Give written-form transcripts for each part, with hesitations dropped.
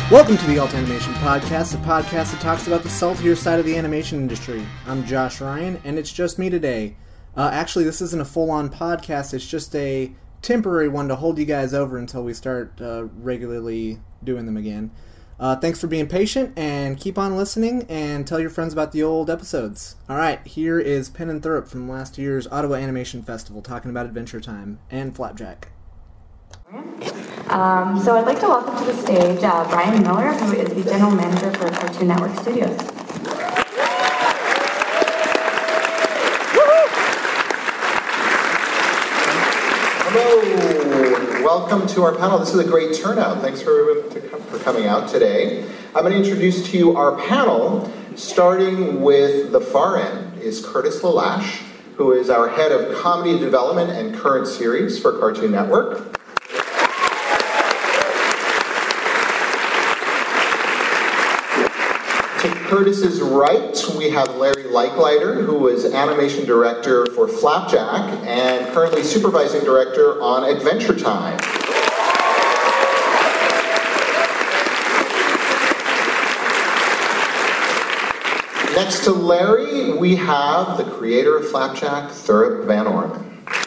Welcome to the Alt Animation Podcast, a podcast that talks about the saltier side of the animation industry. I'm Josh Ryan, and it's just me today. Actually, this isn't a full-on podcast, it's just a temporary one to hold you guys over until we start regularly doing them again. Thanks for being patient, and keep on listening, and tell your friends about the old episodes. Alright, here is Penn and Thurup from last year's Ottawa Animation Festival, talking about Adventure Time, and Flapjack. So I'd like to welcome to the stage Brian Miller, who is the General Manager for Cartoon Network Studios. Hello, welcome to our panel. This is a great turnout. Thanks for coming out today. I'm going to introduce to you our panel. Starting with the far end is Curtis LaLache, who is our head of comedy development and current series for Cartoon Network. To Curtis's right, we have Larry Leichleiter, who is animation director for Flapjack and currently supervising director on Adventure Time. Next to Larry, we have the creator of Flapjack, Thurup Van Orman.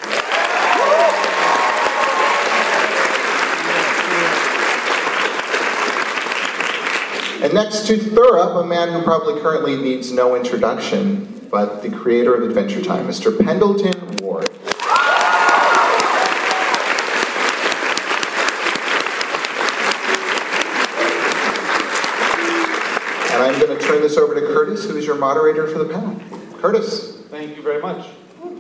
And next to Thurup, a man who probably currently needs no introduction, but the creator of Adventure Time, Mr. Pendleton Ward. And I'm going to turn this over to Curtis, who is your moderator for the panel. Curtis. Thank you very much.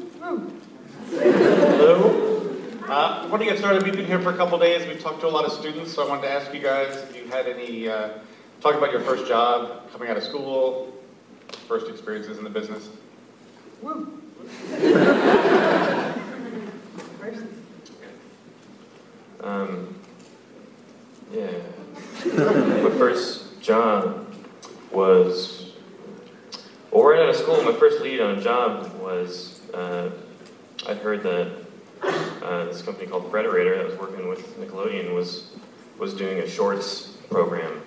Hello. I want to get started. We've been here for a couple days. We've talked to a lot of students, so I wanted to ask you guys if you had any... talk about your first job, coming out of school, first experiences in the business. Woo! My first job was, right out of school, my first lead on a job was, I'd heard that this company called Frederator that was working with Nickelodeon was doing a shorts program.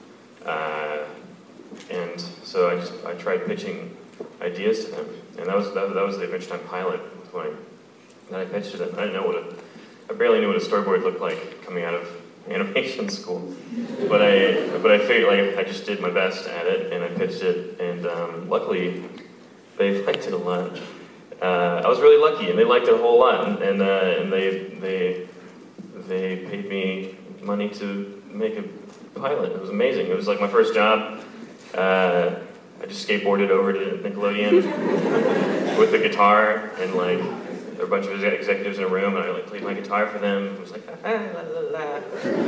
And so I tried pitching ideas to them, and that was the Adventure Time pilot. Then I pitched it, and I barely knew what a storyboard looked like coming out of animation school. But I figured I just did my best at it, and I pitched it, and luckily they liked it a lot. I was really lucky, and they liked it a whole lot, and they paid me money to make a pilot. It was amazing. It was like my first job. I just skateboarded over to Nickelodeon with a guitar, and there were a bunch of executives in a room, and I played my guitar for them. It was like la la la.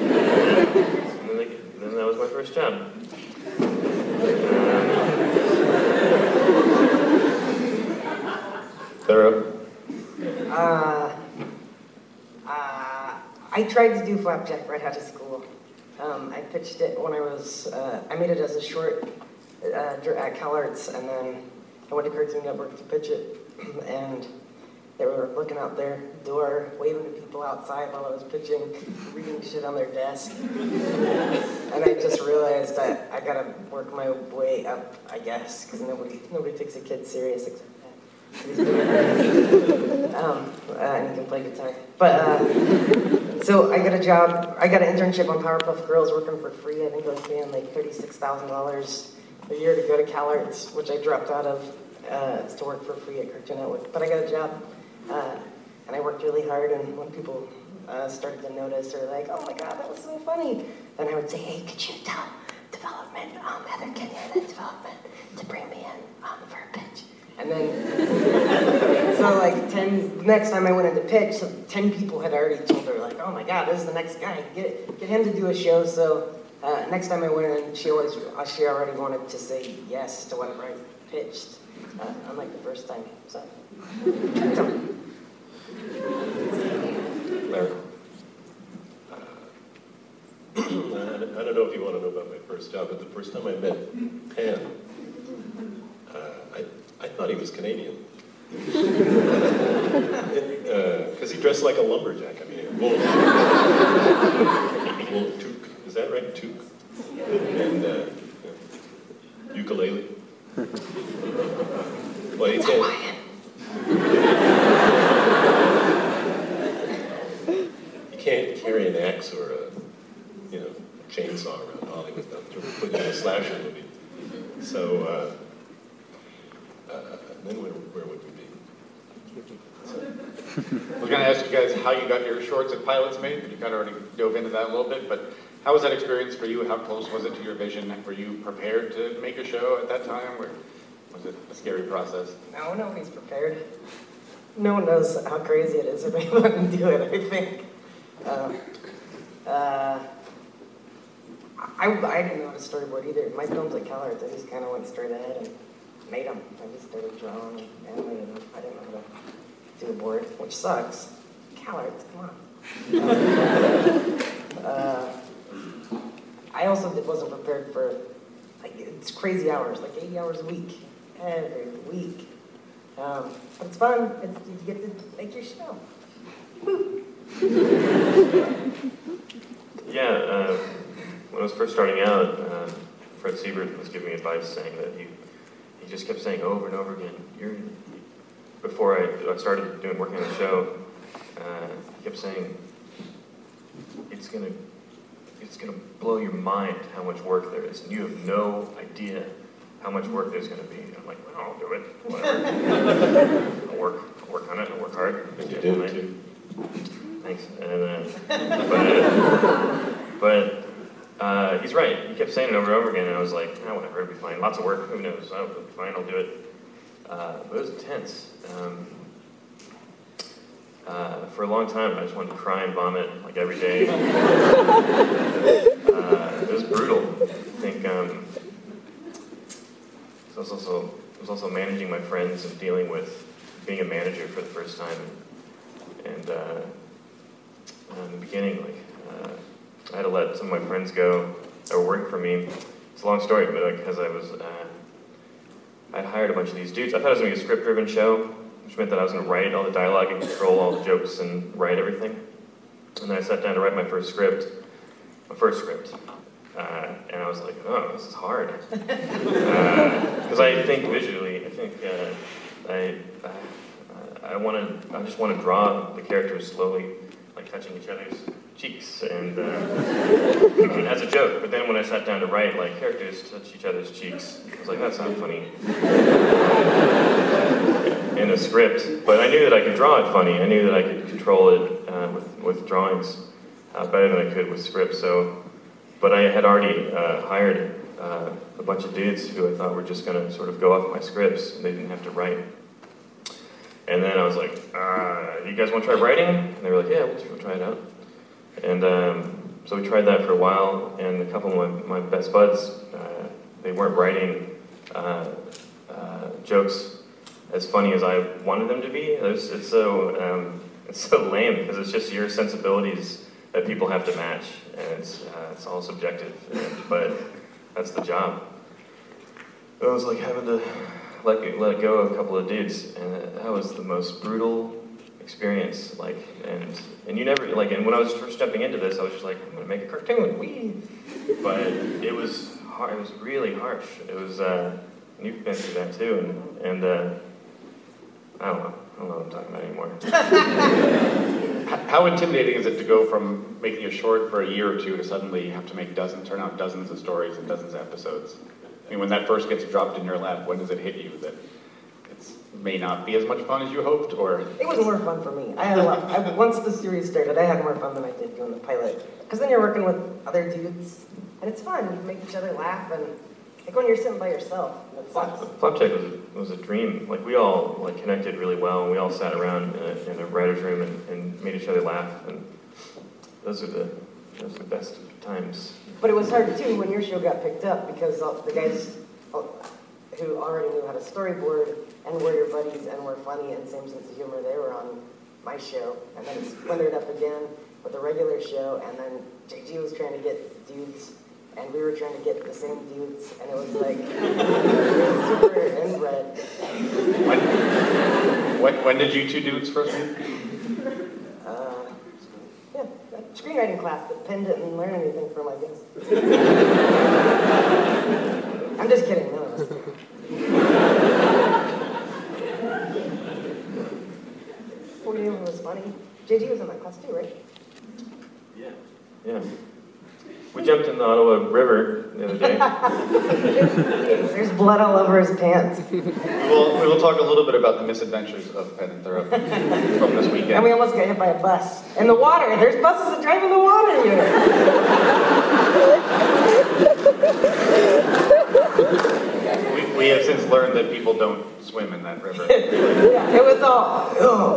And then that was my first job. Thurup. I tried to do Flapjack right out of school. I pitched it when I made it as a short at CalArts, and then I went to Cartoon Network to pitch it, and they were looking out their door, waving to people outside while I was pitching, reading shit on their desk. And I just realized that I gotta work my way up, I guess, because nobody takes a kid serious except and he can play guitar. But, so I got a job, I got an internship on Powerpuff Girls working for free. I think I was paying $36,000 a year to go to CalArts, which I dropped out of to work for free at Cartoon Network. But I got a job, and I worked really hard, and when people started to notice, or like, oh my God, that was so funny, then I would say, hey, could you tell development, Heather Kenyon at development to bring me in for a pitch? And then, so next time I went into pitch, 10 people had already told her, oh my God, this is the next guy. Get him to do a show. So next time I went in, she already wanted to say yes to whatever I pitched, unlike the first time. So. Larry. I don't know if you want to know about my first job, but the first time I met Penn, I thought he was Canadian. Because he dressed like a lumberjack. I mean, wool toque. Is that right? Toque? And ukulele. Well, you can't. You can't carry an axe or a, chainsaw around Hollywood. Put in a slasher movie. So, then where would we be? I was going to ask you guys how you got your shorts at Pilots made, but you kind of already dove into that a little bit. But how was that experience for you? How close was it to your vision? Were you prepared to make a show at that time, or was it a scary process? No, nobody's prepared. No one knows how crazy it is if they let me do it, I think. I didn't know how to storyboard either. My films at CalArts, I just kind of went straight ahead and made them. I just started drawing and animating them. I didn't know how to do a board, which sucks. CalArts, come on. I also wasn't prepared for, it's crazy hours, 80 hours a week, every week. But it's fun. You get to make your show. Woo. Yeah, when I was first starting out, Fred Siebert was giving me advice saying that he just kept saying over and over again, before I started working on the show, he kept saying, it's gonna blow your mind how much work there is, and you have no idea how much work there's gonna be. And I'm like, well, I'll do it, whatever. I'll work on it, I'll work hard. And you did too. Thanks. And, but he's right. He kept saying it over and over again, and I was like, whatever, it'll be fine. Lots of work, who knows? It'll be fine, I'll do it. But it was intense. For a long time, I just wanted to cry and vomit every day. It was brutal. I think it was also managing my friends and dealing with being a manager for the first time. And in the beginning, I had to let some of my friends go that were working for me. It's a long story, but because I hired a bunch of these dudes. I thought it was going to be a script-driven show, which meant that I was going to write all the dialogue and control all the jokes and write everything. And then I sat down to write my first script. And I was like, oh, this is hard. Because I think visually, I just want to draw the characters slowly, touching each other's cheeks, and as a joke. But then when I sat down to write, characters touch each other's cheeks, I was like, that's not funny in a script. But I knew that I could draw it funny. I knew that I could control it with drawings better than I could with scripts. But I had already hired a bunch of dudes who I thought were just going to sort of go off my scripts, and they didn't have to write. And then I was like, you guys want to try writing? And they were like, yeah, we'll try it out. And so we tried that for a while, and a couple of my best buds, they weren't writing jokes as funny as I wanted them to be. It's so lame, because it's just your sensibilities that people have to match, and it's all subjective, but that's the job. It was like having to let go of a couple of dudes, and that was the most brutal experience. And you never and when I was first jumping into this, I was just like, I'm gonna make a cartoon, wee. But it was hard. It was really harsh. It was you've been through that too, and I don't know what I'm talking about anymore. How intimidating is it to go from making a short for a year or two to suddenly have to turn out dozens of stories and dozens of episodes? I mean, when that first gets dropped in your lap, when does it hit you that it may not be as much fun as you hoped, or? It was more fun for me. I had a lot. Once the series started, I had more fun than I did doing the pilot. Because then you're working with other dudes, and it's fun. You make each other laugh, and when you're sitting by yourself, it sucks. Flapjack was a dream. We all connected really well, and we all sat around in a writer's room and made each other laugh, and those are the best times. But it was hard too when your show got picked up, because the guys who already knew how to storyboard and were your buddies and were funny and same sense of humor, they were on my show, and then it splintered up again with the regular show, and then JG was trying to get dudes, and we were trying to get the same dudes, and it was it was super inbred. When did you two dudes first meet? Yeah, Screen screenwriting class, but Penn didn't learn anything from, I guess. I'm just kidding, none of us did. 40 was funny. JG was in that class too, right? Yeah. We jumped in the Ottawa River the other day. There's blood all over his pants. We will talk a little bit about the misadventures of Penn and Thurop from this weekend. And we almost got hit by a bus. In the water. There's buses that drive in the water here. We have since learned that people don't swim in that river. Yeah, it was all,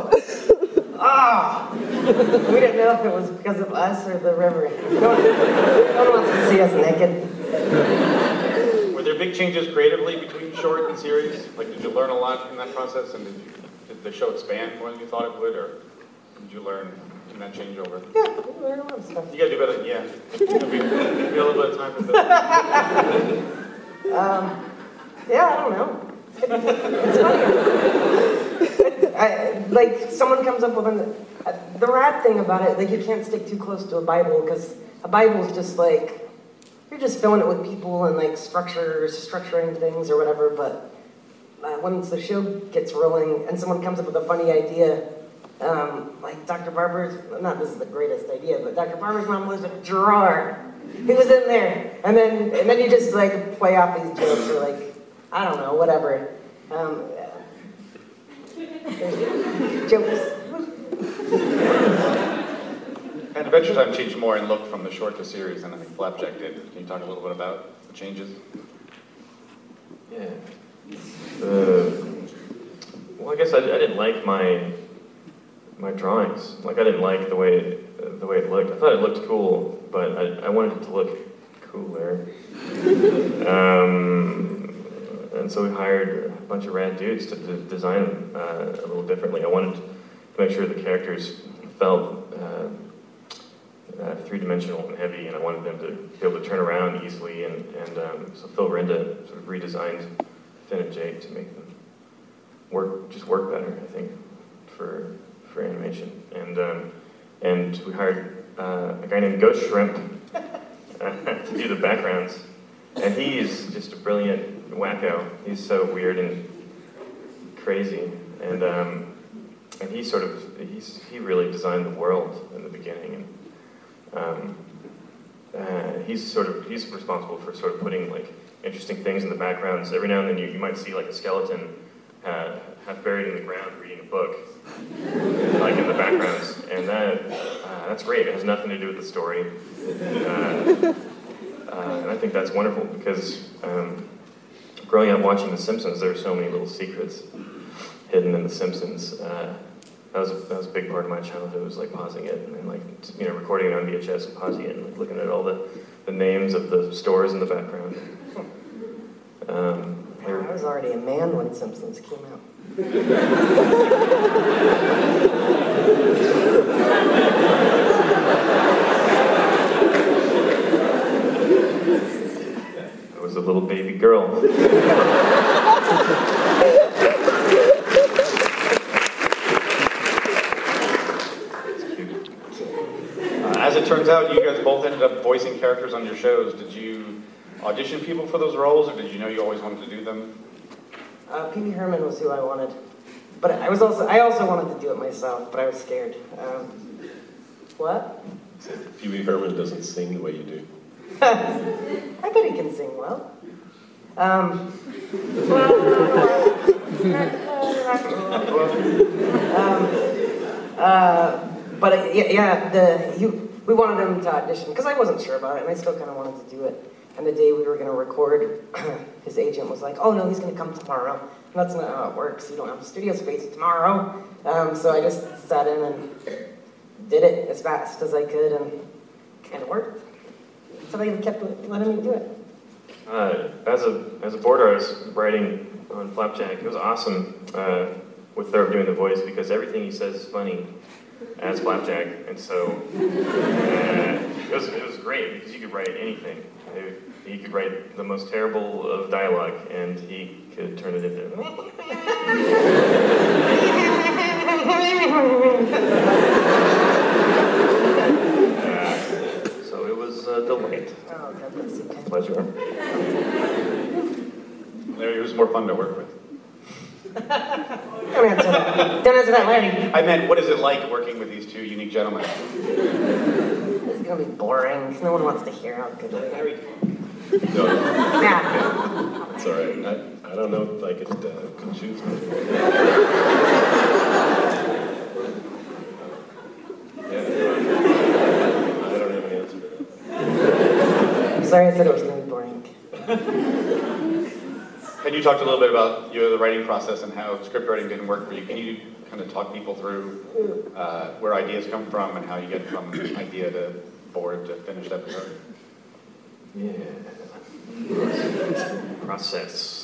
we didn't know if it was because of us or the river. No one wants to see us naked. Were there big changes creatively between short and series? Like, did you learn a lot in that process, and did the show expand more than you thought it would, or did you learn in that changeover? Yeah, we learned a lot of stuff. You gotta do better, yeah. We got a little bit of time for that. Yeah, I don't know. It's funny. Like, someone comes up with the rad thing about it, like, you can't stick too close to a Bible, because a Bible is just like, you're just filling it with people and, like, structuring things or whatever, but once the show gets rolling and someone comes up with a funny idea, like Dr. Barber's, not this is the greatest idea, but Dr. Barber's mom lives in a drawer. He was in there. And then you just, like, play off these jokes or, like, I don't know, whatever. Jokes. And Adventure Time changed more in look from the short to series than I think Flapjack did. Can you talk a little bit about the changes? Yeah. Well, I guess I didn't like my drawings. Like, I didn't like the way it looked. I thought it looked cool, but I wanted it to look cooler. And so we hired a bunch of rad dudes to design them a little differently. I wanted to make sure the characters felt three-dimensional and heavy, and I wanted them to be able to turn around easily. And so Phil Rinda sort of redesigned Finn and Jake to make them work better, I think, for animation. And we hired a guy named Ghost Shrimp to do the backgrounds, and he's just a brilliant wacko. He's so weird and crazy, and he really designed the world in the beginning, and he's responsible for sort of putting, like, interesting things in the backgrounds. Every now and then you might see, like, a skeleton half buried in the ground reading a book, like, in the backgrounds, and that's great. It has nothing to do with the story, and I think that's wonderful because growing up watching The Simpsons, there were so many little secrets hidden in The Simpsons. That was a big part of my childhood. It was like pausing it and then, like, recording it on VHS and pausing it and, like, looking at all the names of the stores in the background. I was already a man when Simpsons came out. I was a little baby girl. As it turns out, you guys both ended up voicing characters on your shows. Did you audition people for those roles, or did you know you always wanted to do them? Pee Wee Herman was who I wanted, but I also wanted to do it myself, but I was scared. What? Pee Wee Herman doesn't sing the way you do. I bet he can sing well. But we wanted him to audition, because I wasn't sure about it, and I still kind of wanted to do it. And the day we were going to record, his agent was like, oh no, he's going to come tomorrow. And that's not how it works. You don't have studio space tomorrow. So I just sat in and did it as fast as I could, and it kind of worked. So they kept letting me do it. As a board artist writing on Flapjack, it was awesome with Thurop doing the voice, because everything he says is funny as Flapjack, and so it was great because you could write anything. He could write the most terrible of dialogue, and he could turn it into. more fun to work with? Don't answer that. Don't answer that, Larry. I meant, what is it like working with these two unique gentlemen? It's gonna be boring. No one wants to hear how good we are. No, Yeah. it's all right. I don't know if I could choose. Yeah, I don't have an answer to that. Sorry, I said it was gonna be boring. And you talked a little bit about the writing process and how script writing didn't work for you. Can you kind of talk people through where ideas come from and how you get from idea to board to finished episode? Yeah. Process.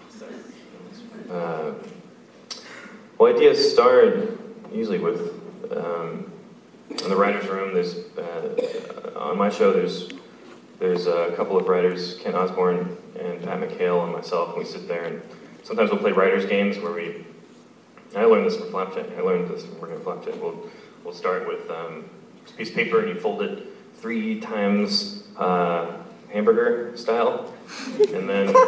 Well, ideas start usually with in the writers' room. There's on my show. There's a couple of writers, Kent Osborne and Pat McHale and myself, and we sit there and sometimes we'll play writers' games where I learned this from Flapjack. I learned this from working at Flapjack. We'll start with a piece of paper and you fold it 3 times hamburger style, and then you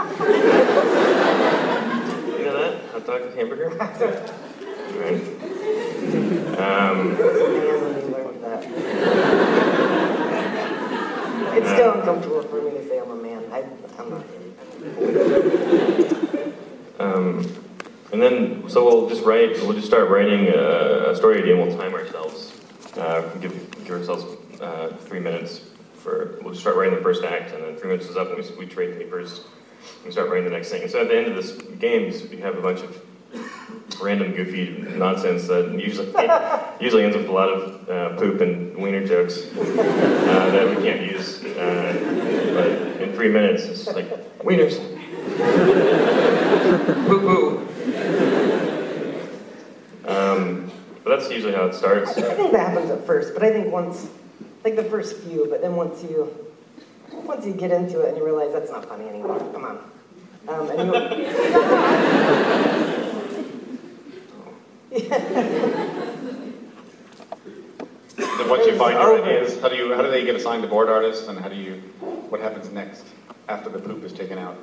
know that hot dog with hamburger. Right. It's still uncomfortable for me to say I'm a man. I'm not. And then, so we'll just start writing a story idea, and we'll time ourselves. Give ourselves 3 minutes we'll just start writing the first act, and then 3 minutes is up, and we trade papers, and we start writing the next thing. And so at the end of this game, you have a bunch of random goofy nonsense that usually ends with a lot of poop and wiener jokes that we can't use. But in 3 minutes, it's just like, wieners. Poo-poo. But that's usually how it starts. I think that happens at first, but I think the first few, but then once you get into it and you realize that's not funny anymore, come on. And Then once you find your ideas, how do they get assigned to board artists, and what happens next after the poop is taken out?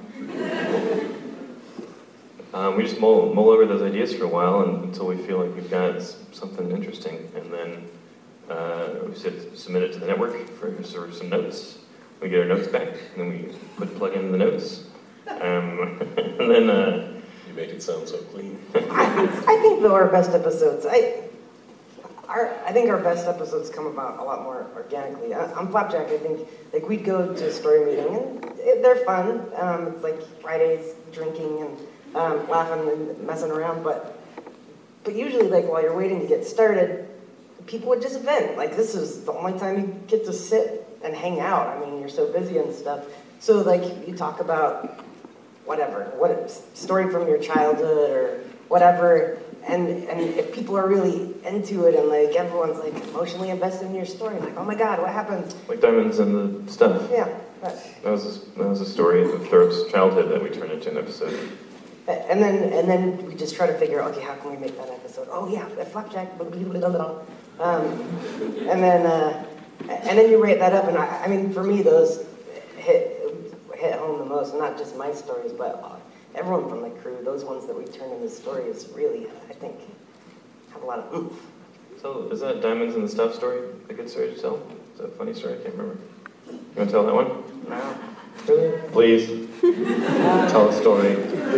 We just mull over those ideas for a while until we feel like we've got something interesting, and then we submit it to the network for some notes. We get our notes back, and then we plug in the notes, and then you make it sound so clean. I think though our best episodes, I think our best episodes come about a lot more organically. On Flapjack, I think like we'd go to a story meeting and they're fun. It's like Fridays, drinking and laughing and messing around, but usually like while you're waiting to get started, people would just vent. Like this is the only time you get to sit and hang out. I mean, you're so busy and stuff. So like you talk about whatever, what story from your childhood or whatever, and if people are really into it and like everyone's like emotionally invested in your story, like oh my god, what happened? Like Diamonds and the Stuff. Yeah. Right. That was a story of Thurp's childhood that we turned into an episode. And then we just try to figure out, okay, how can we make that episode? Oh yeah, Flapjack, blah, blah, blah, blah. And then you rate that up, and I mean, for me, those hit home the most. Not just my stories, but everyone from the crew. Those ones that we turn into stories really, I think, have a lot of oomph. So, is that Diamonds and the Stuff story a good story to tell? Is that a funny story? I can't remember. You want to tell that one? No. Please, tell a story.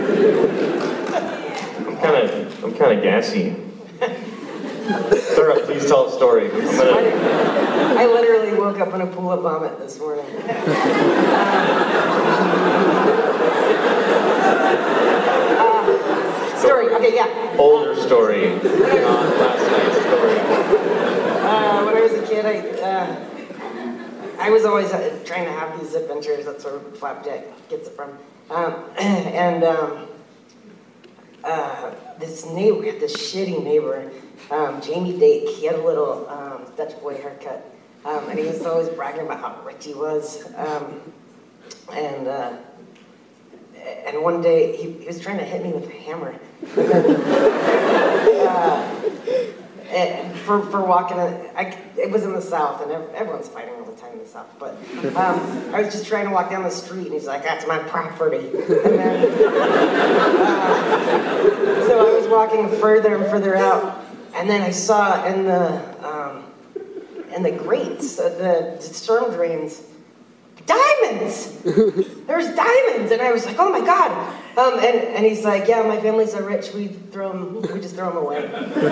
I'm kind of gassy. Sarah, please tell a story. I literally woke up in a pool of vomit this morning. Story, okay, yeah. Older story, not last night's story. When I was a kid, I was always trying to have these adventures. That's where Flapjack gets it from. This neighbor, we had this shitty neighbor, Jamie Dake. He had a little Dutch boy haircut, and he was always bragging about how rich he was. And one day he was trying to hit me with a hammer, for walking. It was in the South, and everyone's fighting all the time in the South. But I was just trying to walk down the street, and he's like, "That's my property." And then, so I was walking further and further out, and then I saw in the grates, the storm drains, diamonds! There's diamonds! And I was like, oh my God. And he's like, yeah, my family's so rich, we just throw them away.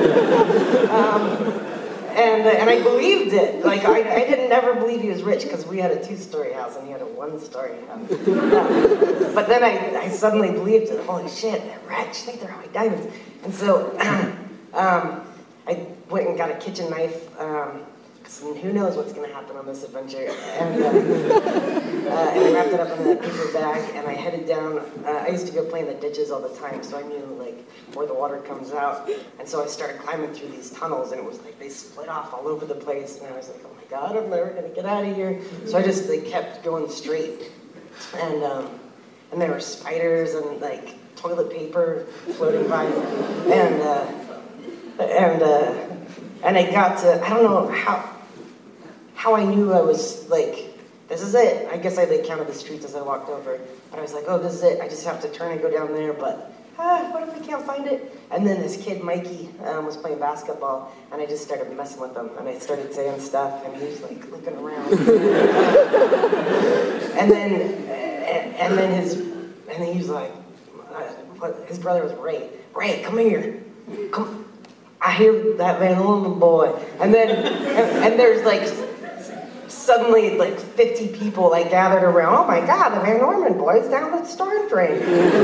And I believed it. Like, I didn't never believe he was rich because we had a 2-story house and he had a 1-story house. But then I suddenly believed it. Holy shit, they're rich, they throw away diamonds. And so I went and got a kitchen knife. Who knows what's going to happen on this adventure? And I wrapped it up in a paper bag, and I headed down. I used to go play in the ditches all the time, so I knew like where the water comes out. And so I started climbing through these tunnels, and it was like they split off all over the place. And I was like, oh my God, I'm never going to get out of here. So I just kept going straight, and there were spiders and like toilet paper floating by, and I got to, I don't know how I knew I was like, this is it. I guess I counted the streets as I walked over, but I was like, oh, this is it. I just have to turn and go down there, but what if we can't find it? And then this kid, Mikey, was playing basketball, and I just started messing with him, and I started saying stuff, and he was like looking around. and then he was like, his brother was Ray. Ray, come here. Come. I hear that Van Orman boy. And then, and there's like, suddenly like 50 people like gathered around. Oh my God, the Van Orman boy is down the storm drain.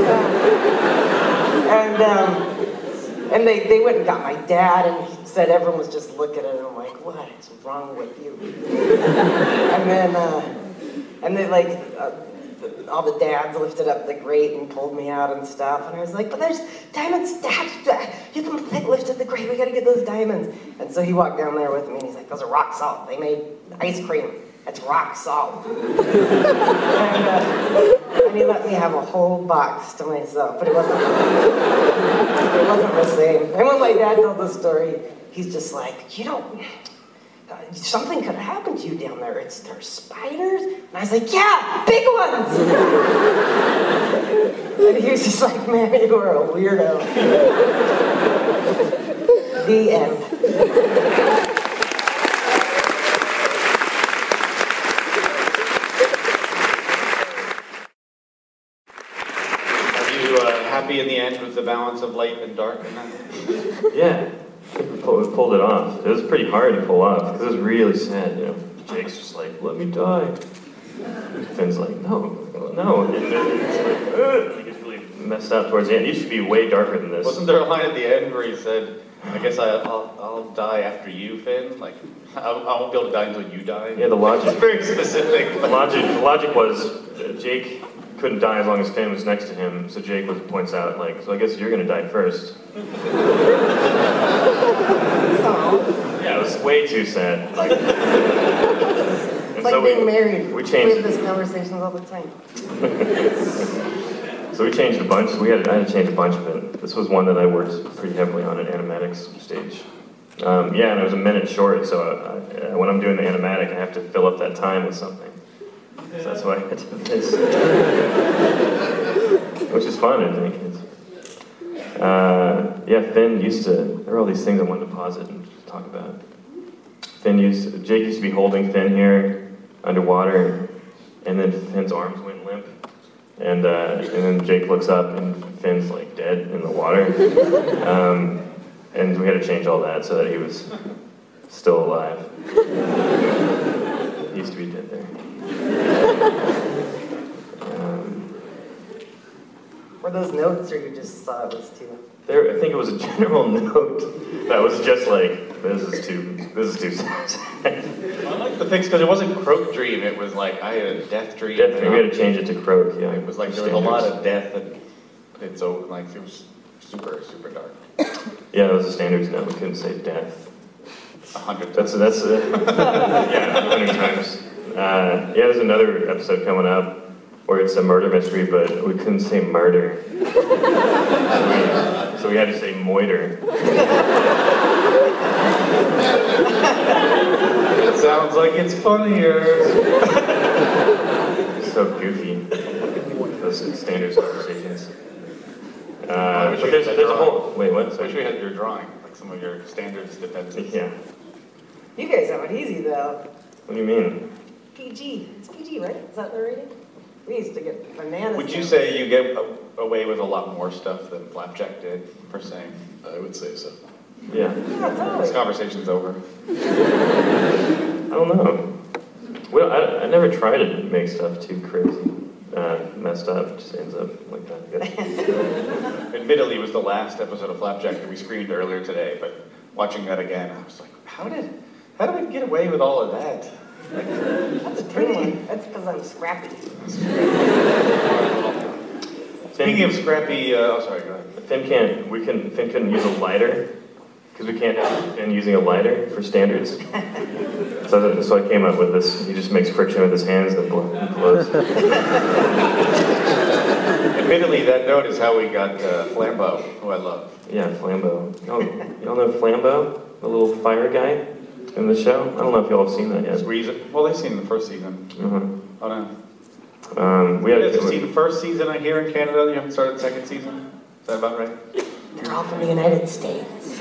And they went and got my dad, and he said everyone was just looking at him like, what is wrong with you? and then like, all the dads lifted up the grate and pulled me out and stuff. And I was like, but there's diamonds, Dad. You lifted the grate. We got to get those diamonds. And so he walked down there with me, and he's like, those are rock salt. They made ice cream. It's rock salt. and he let me have a whole box to myself. But it wasn't the same. And when my dad told the story, he's just like, something could have happened to you down there. There's spiders. And I was like, yeah, big ones. And he was just like, man, you are a weirdo. The end. Are you happy in the end with the balance of light and dark in that? Yeah. We pulled it off. It was pretty hard to pull off because it was really sad. Jake's just like, "Let me die." Finn's like, "No." And then he gets really messed up towards the end. It used to be way darker than this. Wasn't there a line at the end where he said, "I guess I'll die after you, Finn"? Like, I won't be able to die until you die. Yeah, the logic. It's very specific. The logic was Jake couldn't die as long as Finn was next to him, so Jake points out, like, so I guess you're gonna die first. Yeah, it was way too sad. It's like being married. We changed. We have this conversation all the time. So we changed a bunch. I had to change a bunch of it. This was one that I worked pretty heavily on at animatics stage. And it was a minute short, so when I'm doing the animatic, I have to fill up that time with something. So that's why I had to miss. Which is fun, I think. Finn there were all these things I wanted to pause it and talk about. Jake used to be holding Finn here underwater, and then Finn's arms went limp. And then Jake looks up and Finn's like dead in the water. And we had to change all that so that he was still alive. He used to be dead there. Were those notes, or you just saw it was too? I think it was a general note that was just like, this is too sad. I like the things because it wasn't Croak Dream. It was like I had a death dream. Death Dream. We had to change it to Croak. Yeah, it was like there was a lot of death, and it was super super dark. Yeah, that was the standards note. We couldn't say death. 100 times. That's 100 times. There's another episode coming up where it's a murder mystery, but we couldn't say murder. So we had to say moiter. It sounds like it's funnier. So goofy. Those standards conversations. I wish But we there's had a that whole. drawing. Wait, what? I wish we had your drawing, like some of your standards defenses. Yeah. You guys have it easy though. What do you mean? PG. It's PG, right? Is that the rating? We used to get bananas. Would you say you get away with a lot more stuff than Flapjack did, per se? I would say so. Yeah. Yeah, totally. This conversation's over. I don't know. Well, I never try to make stuff too crazy, messed up. It just ends up like that. I guess. Admittedly, it was the last episode of Flapjack that we screened earlier today, but watching that again, I was like, how did we get away with all of that? That's a pretty one. That's because I'm scrappy. Speaking of scrappy, sorry, go ahead. Finn couldn't use a lighter, because we can't have Finn using a lighter for standards. So I came up with this. He just makes friction with his hands and blows. Admittedly, that note is how we got Flambeau, who I love. Yeah, Flambeau. Y'all know Flambeau? The little fire guy in the show? I don't know if y'all have seen that yet. Well, they've seen the first season. Uh-huh. Oh, no. We You had guys have seen the first season I hear in Canada? You haven't started the second season? Is that about right? They're all from the United States.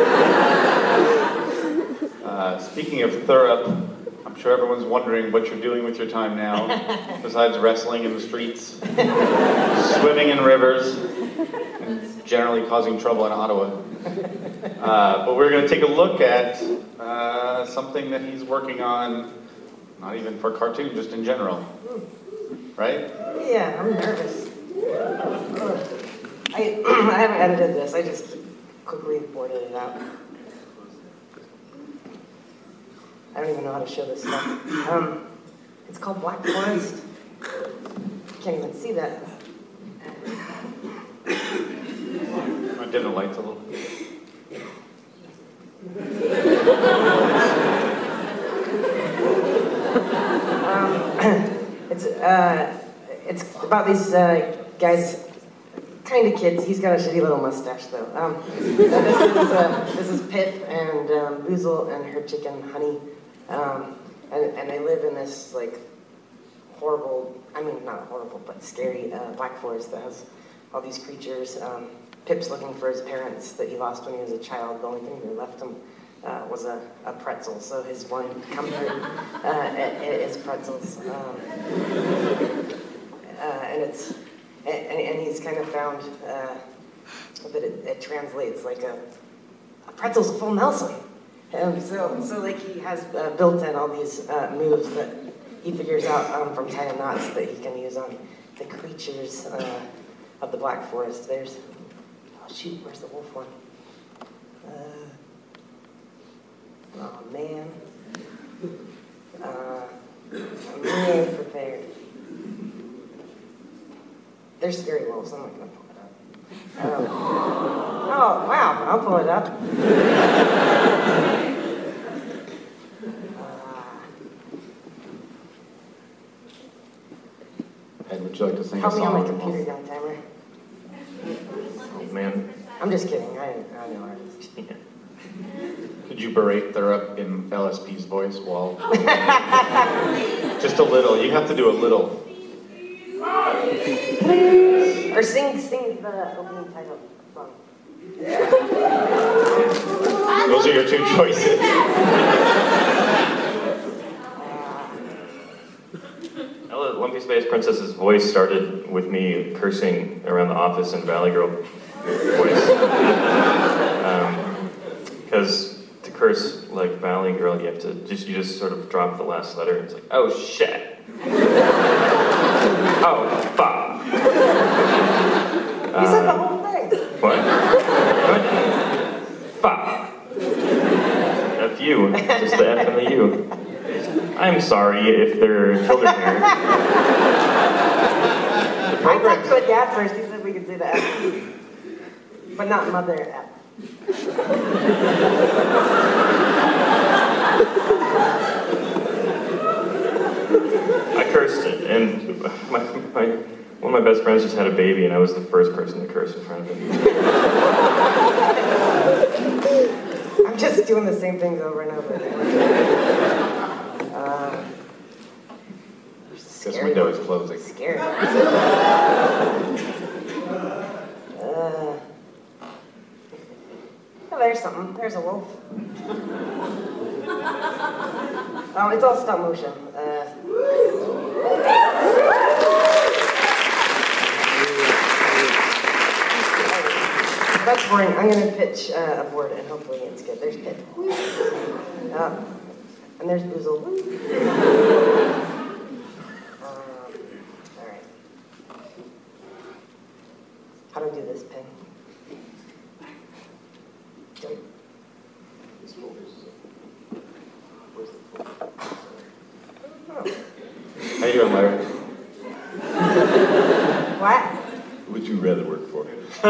Speaking of Thurup, I'm sure everyone's wondering what you're doing with your time now, besides wrestling in the streets, swimming in rivers, and generally causing trouble in Ottawa. But we're going to take a look at something that he's working on, not even for cartoon, just in general. Right? Yeah, I'm nervous. I haven't edited this. I just quickly boarded it out. I don't even know how to show this stuff. It's called Black Forest. Can't even see that. I dim the lights a little. It's about these guys, kind of kids. He's got a shitty little mustache though. This is Pip and Boozle and her chicken Honey, and they live in this like horrible. I mean, not horrible, but scary black forest that has all these creatures. Pip's looking for his parents that he lost when he was a child. The only thing that left him was a pretzel, so his one comfort is pretzels. And he's kind of found that it translates like a pretzel's a full Nelson. So like he has built in all these moves that he figures out from tying knots that he can use on the creatures of the Black Forest. There's, oh shoot, where's the wolf one? Oh man. I'm really prepared. They're scary wolves, I'm not gonna pull it up. Oh wow, I'll pull it up. Ed, would you like to sing a Help me song? on my computer, young timer. Oh, man. I'm just kidding, I know artists. Could you berate Thurup in LSP's voice while... Just a little. You have to do a little. Or sing the opening title song. Those are your two choices. Ella, Lumpy Space Princess's voice started with me cursing around the office in Valley Girl voice. Because to curse like Valley Girl, you just sort of drop the last letter. It's like, oh shit. Oh fuck. You said the whole thing. What? Fuck. F you. Just the F and the U. I'm sorry if there are children here. I talked to a dad first, he said we could say the F. But not mother F. I cursed it, and one of my best friends just had a baby, and I was the first person to curse in front of him. I'm just doing the same things over and over. This window is closing. Scary. Oh, there's something. There's a wolf. It's all stop motion. That's boring. I'm going to pitch a board, and hopefully it's good. There's Pip. And there's Boozle. All right. How do I do this, Ping? How you doing, Larry? What? Who would you rather work for?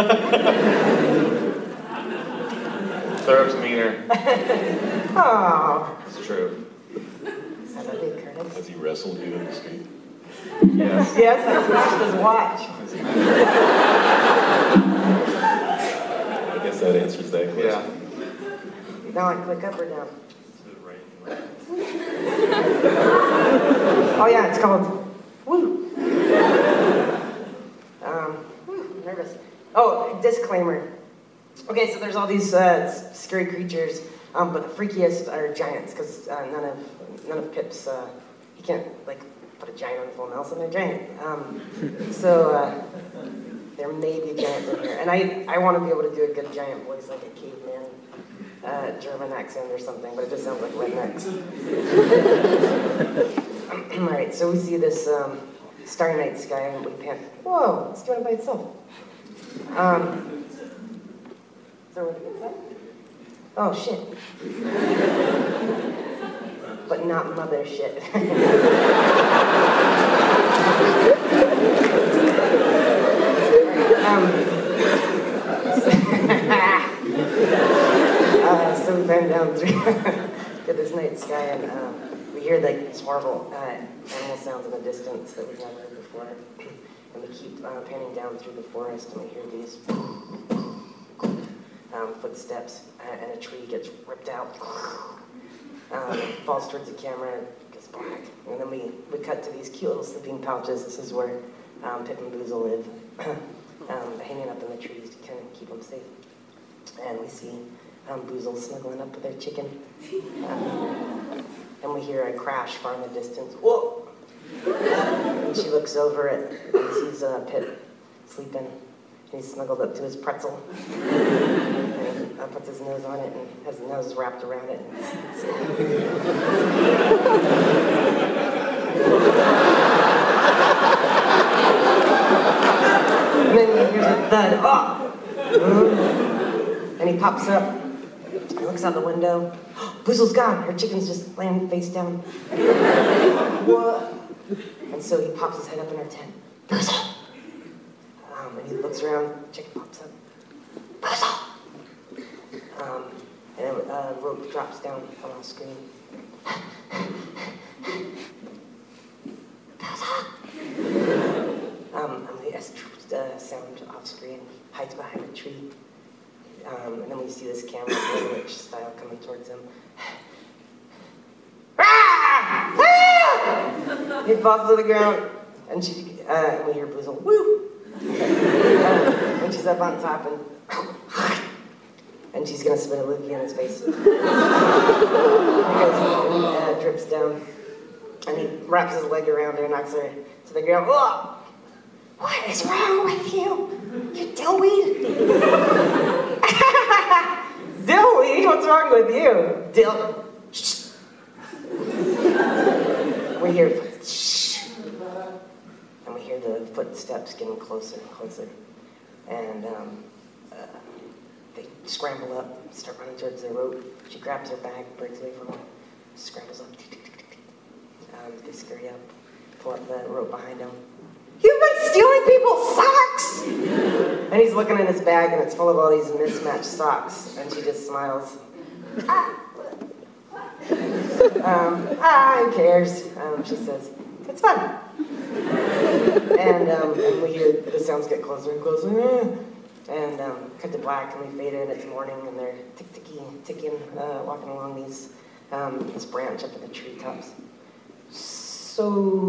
Thurup's meaner. Oh. It's true. Have a big Curtis. Has he wrestled you in the street? Yes. Yes, I smashed his watch. I guess that answers that question. Yeah. Now I click up or down. Oh yeah, it's called Woo. Nervous. Oh, disclaimer. Okay, so there's all these scary creatures, but the freakiest are giants, because none of Pip's he can't like put a giant on full Nelson. They're giant. So there may be giants in here, and I want to be able to do a good giant voice, like a caveman. German accent or something, but it just sounds like rednecks. Alright, so we see this starry night sky and we pan. Whoa, it's doing it by itself. Is there what it gets at? Oh, shit. But not mother shit. So we pan down through this night sky, and we hear like these horrible animal sounds in the distance that we've never heard before. And we keep panning down through the forest, and we hear these footsteps, and a tree gets ripped out, falls towards the camera, and gets black. And then we cut to these cute little sleeping pouches. This is where Pip and Boozle live, hanging up in the trees to kind of keep them safe. And we see Boozle snuggling up with her chicken. And we hear a crash far in the distance. Whoa! And she looks over and sees Pip sleeping. And he's snuggled up to his pretzel. And he puts his nose on it and has his nose wrapped around it. And then he hears a thud. Oh! And he pops up. He looks out the window. Boozle's gone. Her chicken's just laying face down. What? And so he pops his head up in her tent. Boozle! And he looks around. Chicken pops up. Boozle! And a rope drops down on the screen. Boozle! And the sound off screen. Hides behind a tree. And then we see this camera witch style coming towards him. He falls to the ground, and we hear Boozle, woo! And she's up on top, and she's gonna spit a loogie in his face. And he drips down, and he wraps his leg around her and knocks her to the ground. Oh! What is wrong with you? You dillweed? Dillweed? What's wrong with you? We hear and we hear the footsteps getting closer and closer. And they scramble up, start running towards the rope. She grabs her bag, breaks away from him, scrambles up. They scurry up, pull up the rope behind him. You've been stealing people's socks! And he's looking in his bag, and it's full of all these mismatched socks. And she just smiles. Who cares? She says, it's fun. And we hear the sounds get closer and closer. And cut to black, and we fade in. It's morning, and they're ticking, walking along this branch up in the treetops. So,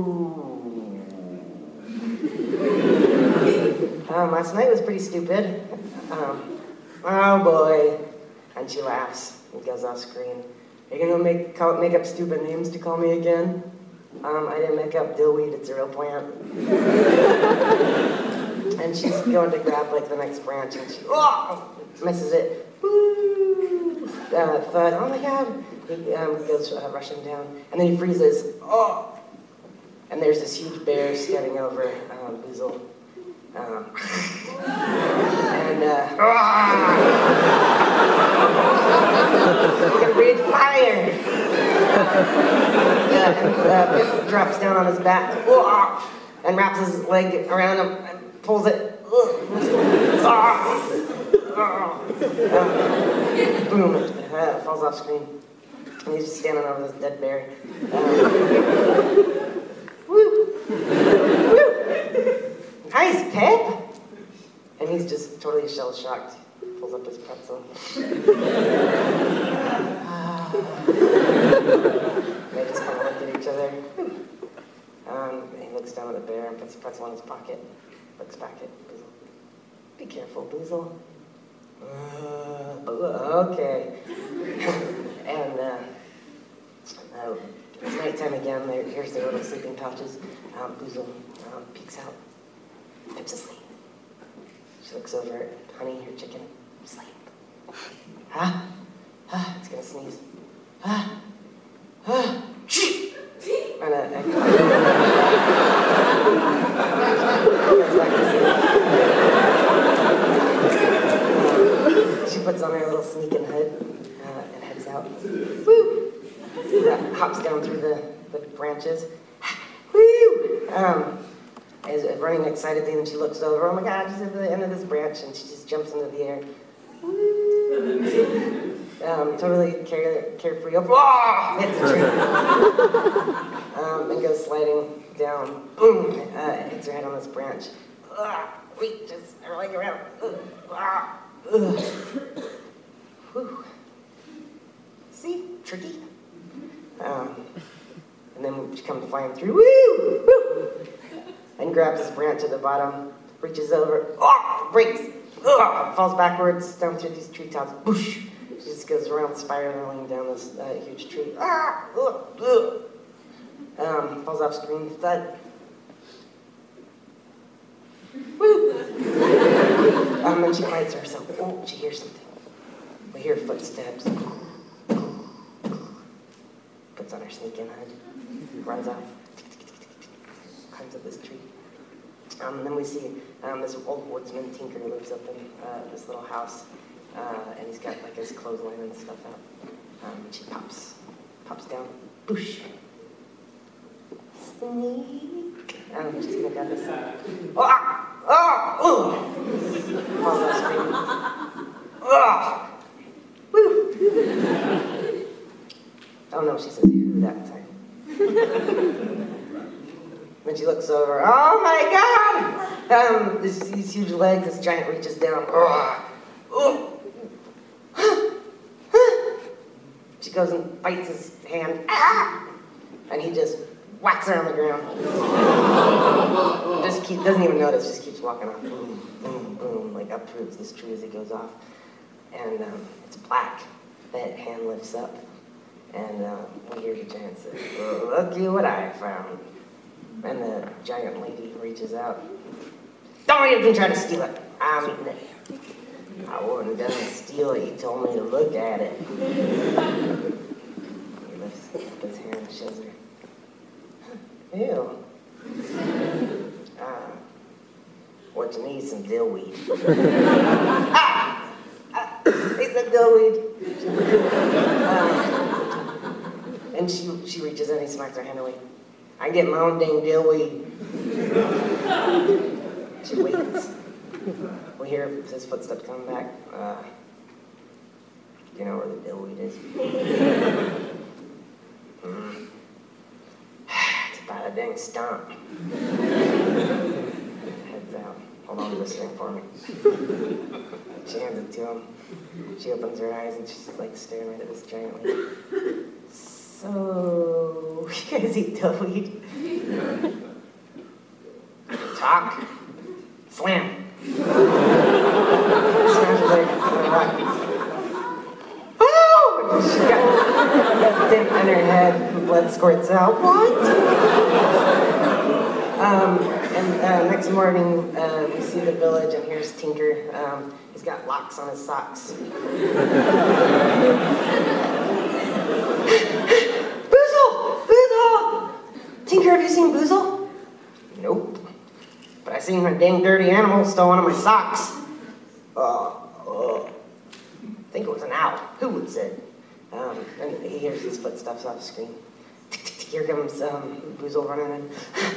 last night was pretty stupid. Oh boy. And she laughs and goes off screen. Are you gonna make up stupid names to call me again? I didn't make up dillweed, it's a real plant. And she's going to grab like the next branch, and she misses it. Woo! Thud, oh my god! He goes rushing down, and then he freezes. Oh! And there's this huge bear standing over Boozle. He can breathe fire! Pip drops down on his back and wraps his leg around him and pulls it. Boom! It falls off screen. And he's just standing over this dead bear. Woo! Woo! Nice, Pip! And he's just totally shell-shocked. Pulls up his pretzel. They just kind of look at each other. He looks down at the bear and puts the pretzel in his pocket. Looks back at Boozle. Be careful, Boozle. Okay. And it's nighttime again. Here's their little sleeping pouches. Boozle peeks out. Pip's asleep. She looks over. Honey, your chicken, sleep. It's gonna sneeze. And she puts on her little sneaking hood and heads out. Woo! Hops down through the branches. Woo! Is running excitedly, and she looks over. Oh my God, she's at the end of this branch, and she just jumps into the air. Totally carefree. Hits the tree. And goes sliding down. Boom! Hits her head on this branch. Reaches her leg around. Whew. See? Tricky. And then she comes flying through. Woo! Woo! And grabs this branch at the bottom, reaches over, breaks, falls backwards down through these treetops, whoosh. She just goes around spiraling down this huge tree. Falls off screen, thud. Woo! And she finds herself. Oh, she hears something. We hear footsteps. Puts on her sneaking hood, runs off. Climbs up this tree. And then we see this old woodsman tinker who lives up in this little house, and he's got like his clothesline and stuff out. And she pops down, boosh. Sneak. I'm just gonna grab this. Falls off screen. Woo! Oh no, she says who that time. Then she looks over. Oh my God! These huge legs. This giant reaches down. She goes and bites his hand. And he just whacks her on the ground. Doesn't even notice. Just keeps walking off. Boom, boom, boom. Like uproots this tree as he goes off. And it's black. That hand lifts up. And we hear the giant say, "Look what I found." And the giant lady reaches out. Don't even try to steal it. I'm eating it. I wouldn't done steal it. You told me to look at it. He lifts up his hand and shows her. Ew. What you need? Some dillweed. He said dillweed. And she reaches in and he smacks her hand away. I get my own dang dillweed. She waits. We hear his footsteps coming back. You know where the dillweed is? It's about a dang stump. Heads out. Hold on to this thing for me. She hands it to him. She opens her eyes and she's like staring right at this giant lady. So, you guys eat dillweed? Talk. Slam. Smashes like a rock. Oh! She got dip in her head and blood squirts out. What? And next morning, we see the village, and here's Tinker. He's got locks on his socks. Boozle! Boozle! Tinker, have you seen Boozle? Nope. But I seen a dang dirty animal stole one of my socks. I think it was an owl. Who would say? And he hears his footsteps off screen. Here comes Boozle running in.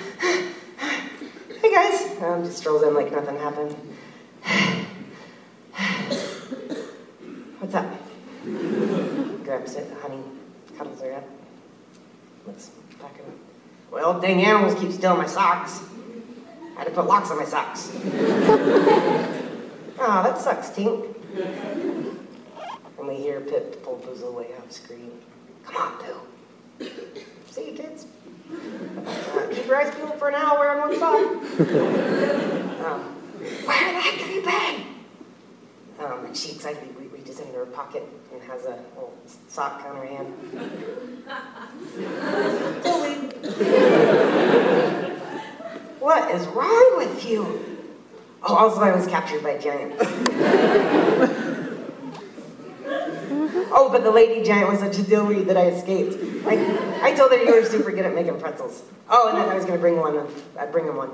Hey guys! Just strolls in like nothing happened. What's up? Grabs it, honey, cuddles her up. Looks back at him. Well, dang animals keep stealing my socks. I had to put locks on my socks. Oh, that sucks, Tink. And we hear Pip pull Boozle away off screen. Come on, Boo. See you, kids. Keep your eyes peeled for an hour, wear on one side. Where the heck have you been? And she excitedly reaches into her pocket and has a little sock on her hand. What is wrong with you? Oh, also I was captured by giants. Oh, but the lady giant was such a dilly that I escaped. I told her you were super good at making pretzels. Oh, and then I was going to bring one. I'd bring him one.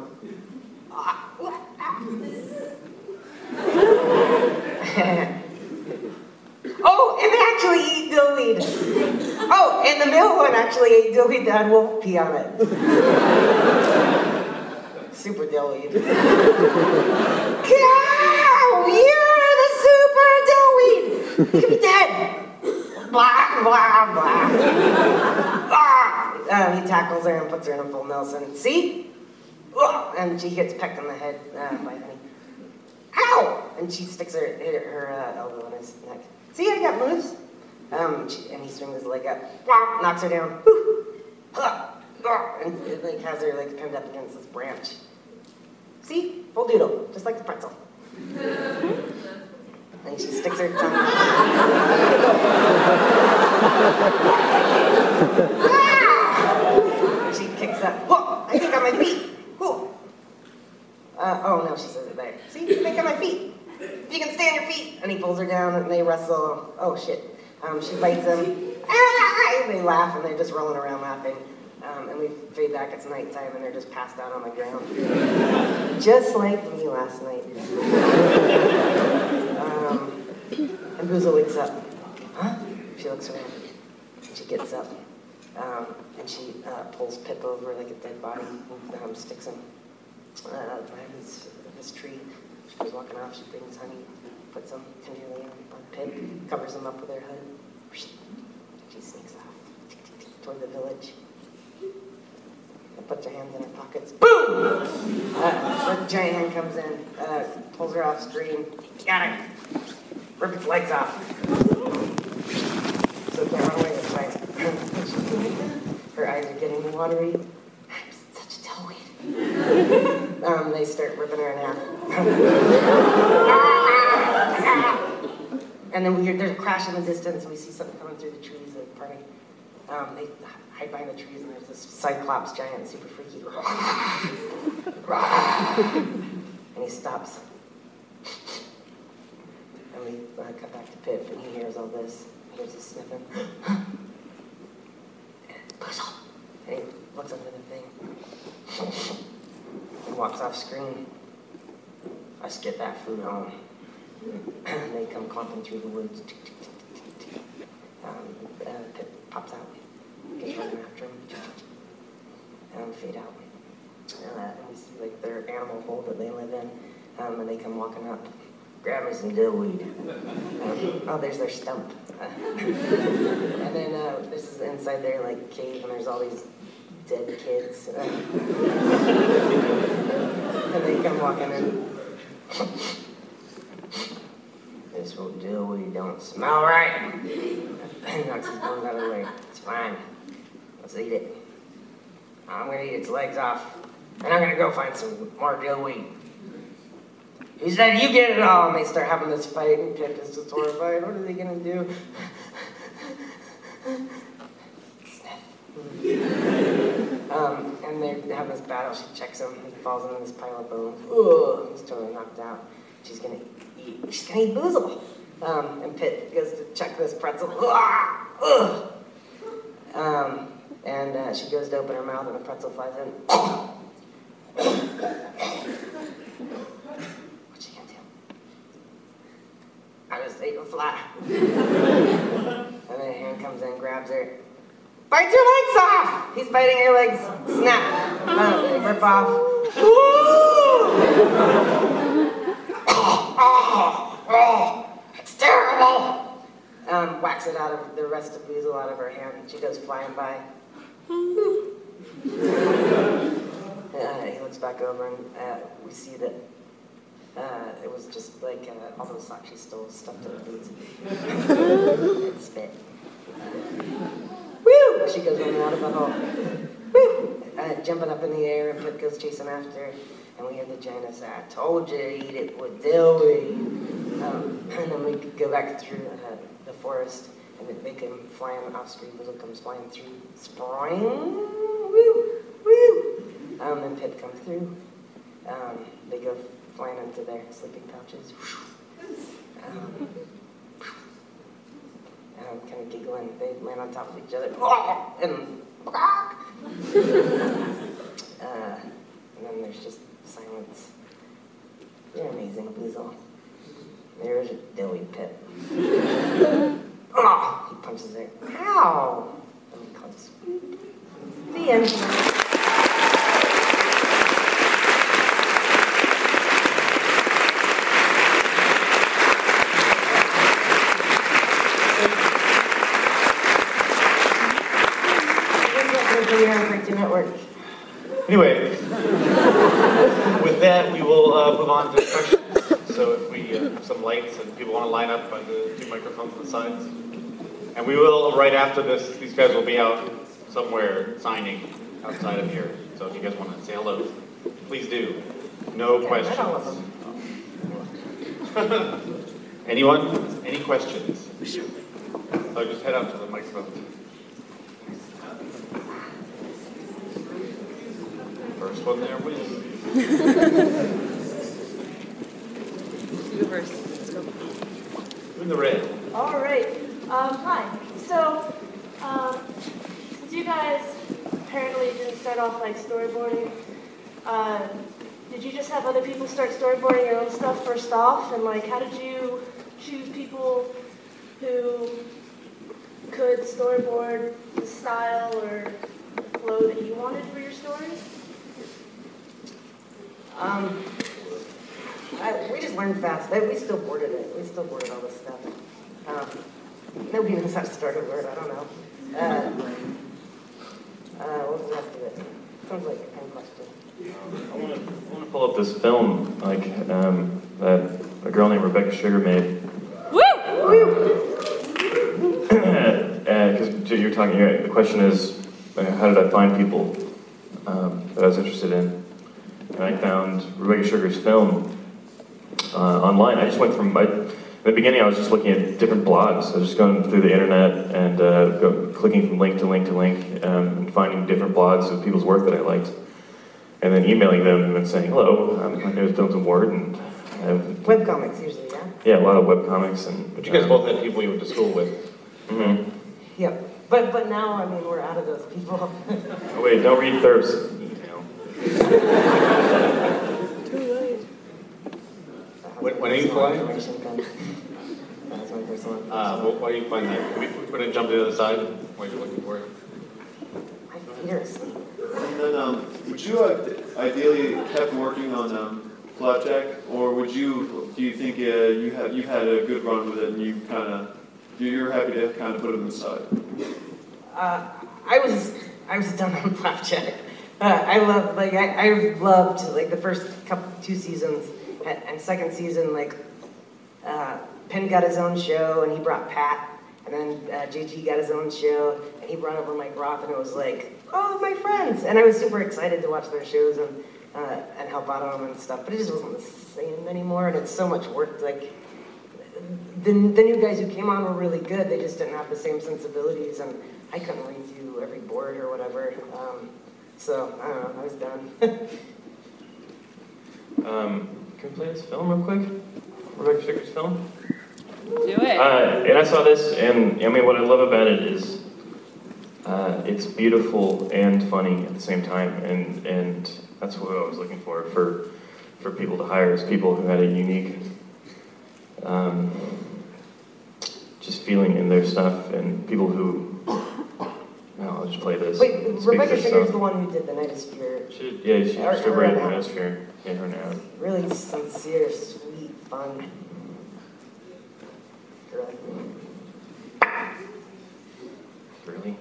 Oh, and they actually eat dillweed. Oh, and the male one actually ate dillweed that had wolf pee on it. Super dillweed. Cow! You're the super dillweed! You could be dead! Blah, blah, blah. He tackles her and puts her in a full Nelson. See? And she gets pecked on the head by Honey. Ow! And she sticks her elbow in his neck. See, I got moves. And he swings his leg up, knocks her down. And it like has her like pinned up against this branch. See? Full doodle, just like the pretzel. And she sticks her tongue out. She kicks up. Whoa! I think on my feet. Whoa! Oh no, she says it there. See? I think on my feet. If you can stay on your feet. And he pulls her down and they wrestle. Oh shit. She bites him. Ah! They laugh and they're just rolling around laughing. And we fade back, it's nighttime, and they're just passed out on the ground. Just like me last night. And Boozle wakes up. Huh? She looks around. And she gets up. And she pulls Pip over like a dead body and sticks him behind this tree. She goes walking off, she brings Honey, puts him tenderly on Pip, covers him up with her hood. She sneaks off toward the village. Puts her hands in her pockets. Boom! The giant hand comes in, pulls her off screen. Got her. Rip its legs off. So can't run away this time. Her eyes are getting watery. I'm such a dillweed. They start ripping her in half. And then we hear there's a crash in the distance, and we see something coming through the trees at the party. They hide behind the trees, and there's this Cyclops giant, super freaky. And he stops. And we cut back to Pip, and he hears all this. He hears us sniffing. Boozle! And he looks under the thing. And walks off screen. Let's get that food home. And they come clumping through the woods. Pip pops out. Gets running after him. And fade out. And we see like their animal hole that they live in. And they come walking up. Grab me some dillweed. Oh, there's their stump. And then this is inside their like cave, and there's all these dead kids. And they come walking in. This will do. We don't smell right. Ben knocks his bones out of the way. It's fine. Let's eat it. I'm gonna eat its legs off, and I'm gonna go find some more dillweed. He said, "You get it all," and they start having this fight, and Pip is just horrified. What are they gonna do? And they have this battle. She checks him. He falls into this pile of bones. Ugh, he's totally knocked out. She's gonna eat Boozle. And Pip goes to check this pretzel. Ugh. And she goes to open her mouth, and the pretzel flies in. What's she gonna do? I just ate a fly. And then a hand comes in, grabs her. Bite your legs off! He's biting her legs. Snap. Rip off. It's terrible! Whacks it out of the rest of Boozle out of her hand. She goes flying by. He looks back over and we see that it was just like all those socks she stole stuffed in her boots. And spit. Woo! She goes running out of the hole. Woo! Jumping up in the air, and Pip goes chasing after her. And we hear the giant say, "I told you to eat it with dillweed." And then we go back through the forest, and they come flying off screen. Boozle comes flying through. Spring! Woo! Woo! Then Pip comes through. They go flying into their sleeping pouches. Kind of giggling. They land on top of each other. And then there's just silence. You're amazing, Boozle. There's a dilly Pip. He punches her. Ow! And he clicks. The end. Network. Anyway, with that, we will move on to questions. So if we have some lights and people want to line up by the two microphones on the sides. And we will, right after this, these guys will be out somewhere signing outside of here. So if you guys want to say hello, please do. No questions. Anyone? Any questions? So just head out to the microphone. First one there wins. You go first. Let's go. In the red. All right. Hi. So, since you guys apparently didn't start off like storyboarding, did you just have other people start storyboarding your own stuff first off? And like, how did you choose people who could storyboard the style or the flow that you wanted for your stories? We just learned fast. We still boarded it. We still boarded all this stuff. Nobody knows how to start a word. I don't know. What was the rest of it? Sounds like a pen question. I want to pull up this film, like that a girl named Rebecca Sugar made. Because you're talking. The question is, how did I find people that I was interested in? And I found Rebecca Sugar's film online. I just went from in the beginning. I was just looking at different blogs. I was just going through the internet and clicking from link to link to link, and finding different blogs of people's work that I liked, and then emailing them and saying, "Hello, my name is Films and Word, and I have webcomics usually, yeah. Yeah, a lot of webcomics and. But you guys both had people you went to school with. Mm-hmm. Yep. But now, I mean, we're out of those people. Oh, wait, don't read Thurb's email. When are you flying? That's my first one. Why do you find that? We want to jump to the other side while you're looking for it. My feet are asleep. And then, would you ideally kept working on Flapjack, or do you think you had a good run with it and you're happy to kind of put it on the side? I was done on Flapjack. I loved like the first 2 seasons. And second season, like, Penn got his own show, and he brought Pat. And then JG got his own show, and he brought over Mike Roth, and it was like, oh, my friends. And I was super excited to watch their shows and help out on them and stuff. But it just wasn't the same anymore, and it's so much work. Like, the new guys who came on were really good. They just didn't have the same sensibilities, and I couldn't read through every board or whatever. So, I don't know, I was done. Can we play this film real quick? Rebecca Strickler's film? Do it. And I saw this, and I mean, what I love about it is it's beautiful and funny at the same time, and that's what I was looking for people to hire, is people who had a unique just feeling in their stuff, and people who, I'll just play this. Wait, Rebecca Sugar's the one who did The Night of Fear. She still writing The Night of Fear in her now. Really sincere, sweet, fun girl. Really?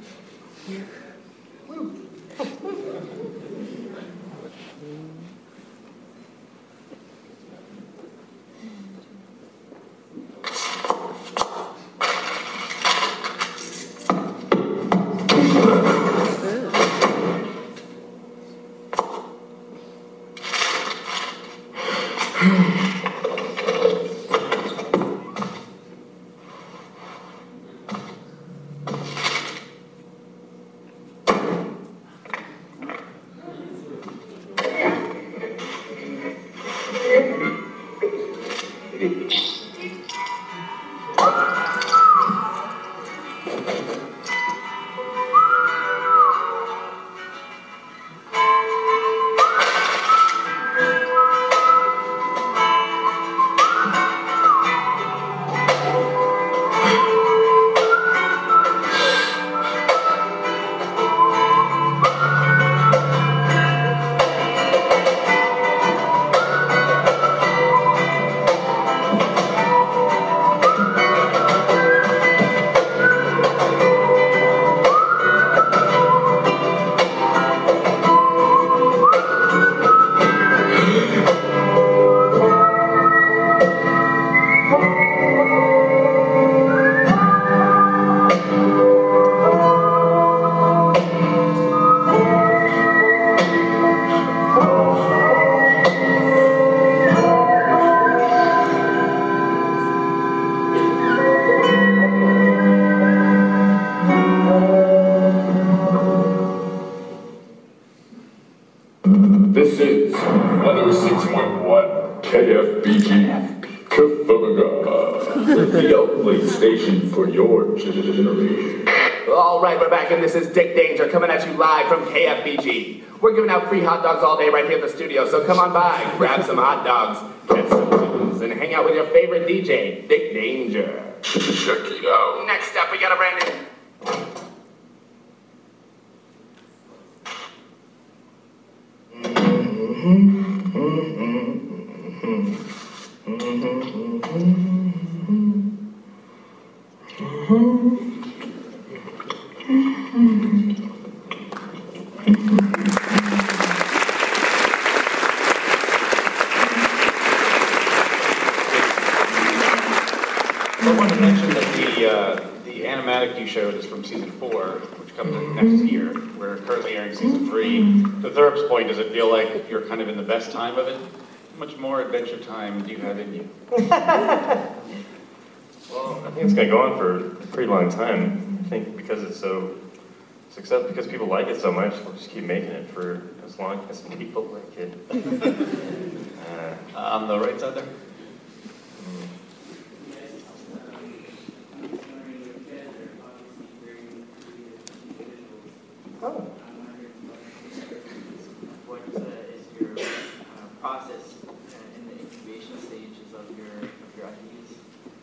This is 106.1 KFBG Kafuga, the only station for your generation. All right, we're back, and this is Dick Danger coming at you live from KFBG. We're giving out free hot dogs all day right here at the studio, so come on by, grab some hot dogs, catch some tunes, and hang out with your favorite DJ, Dick Danger. Check it out. Next up, we got a brand new... I wanted to mention that the animatic you showed is from season 4, which comes in next year. We're currently airing season 3. To Thurp's point, does it feel like you're kind of in the best time of it? How much more adventure time do you have in you? Well, I think it's going to go on for a pretty long time. I think because it's so successful, because people like it so much, we'll just keep making it for as long as people like it. On the right side there? Oh. What is your process in the incubation stages of your ideas?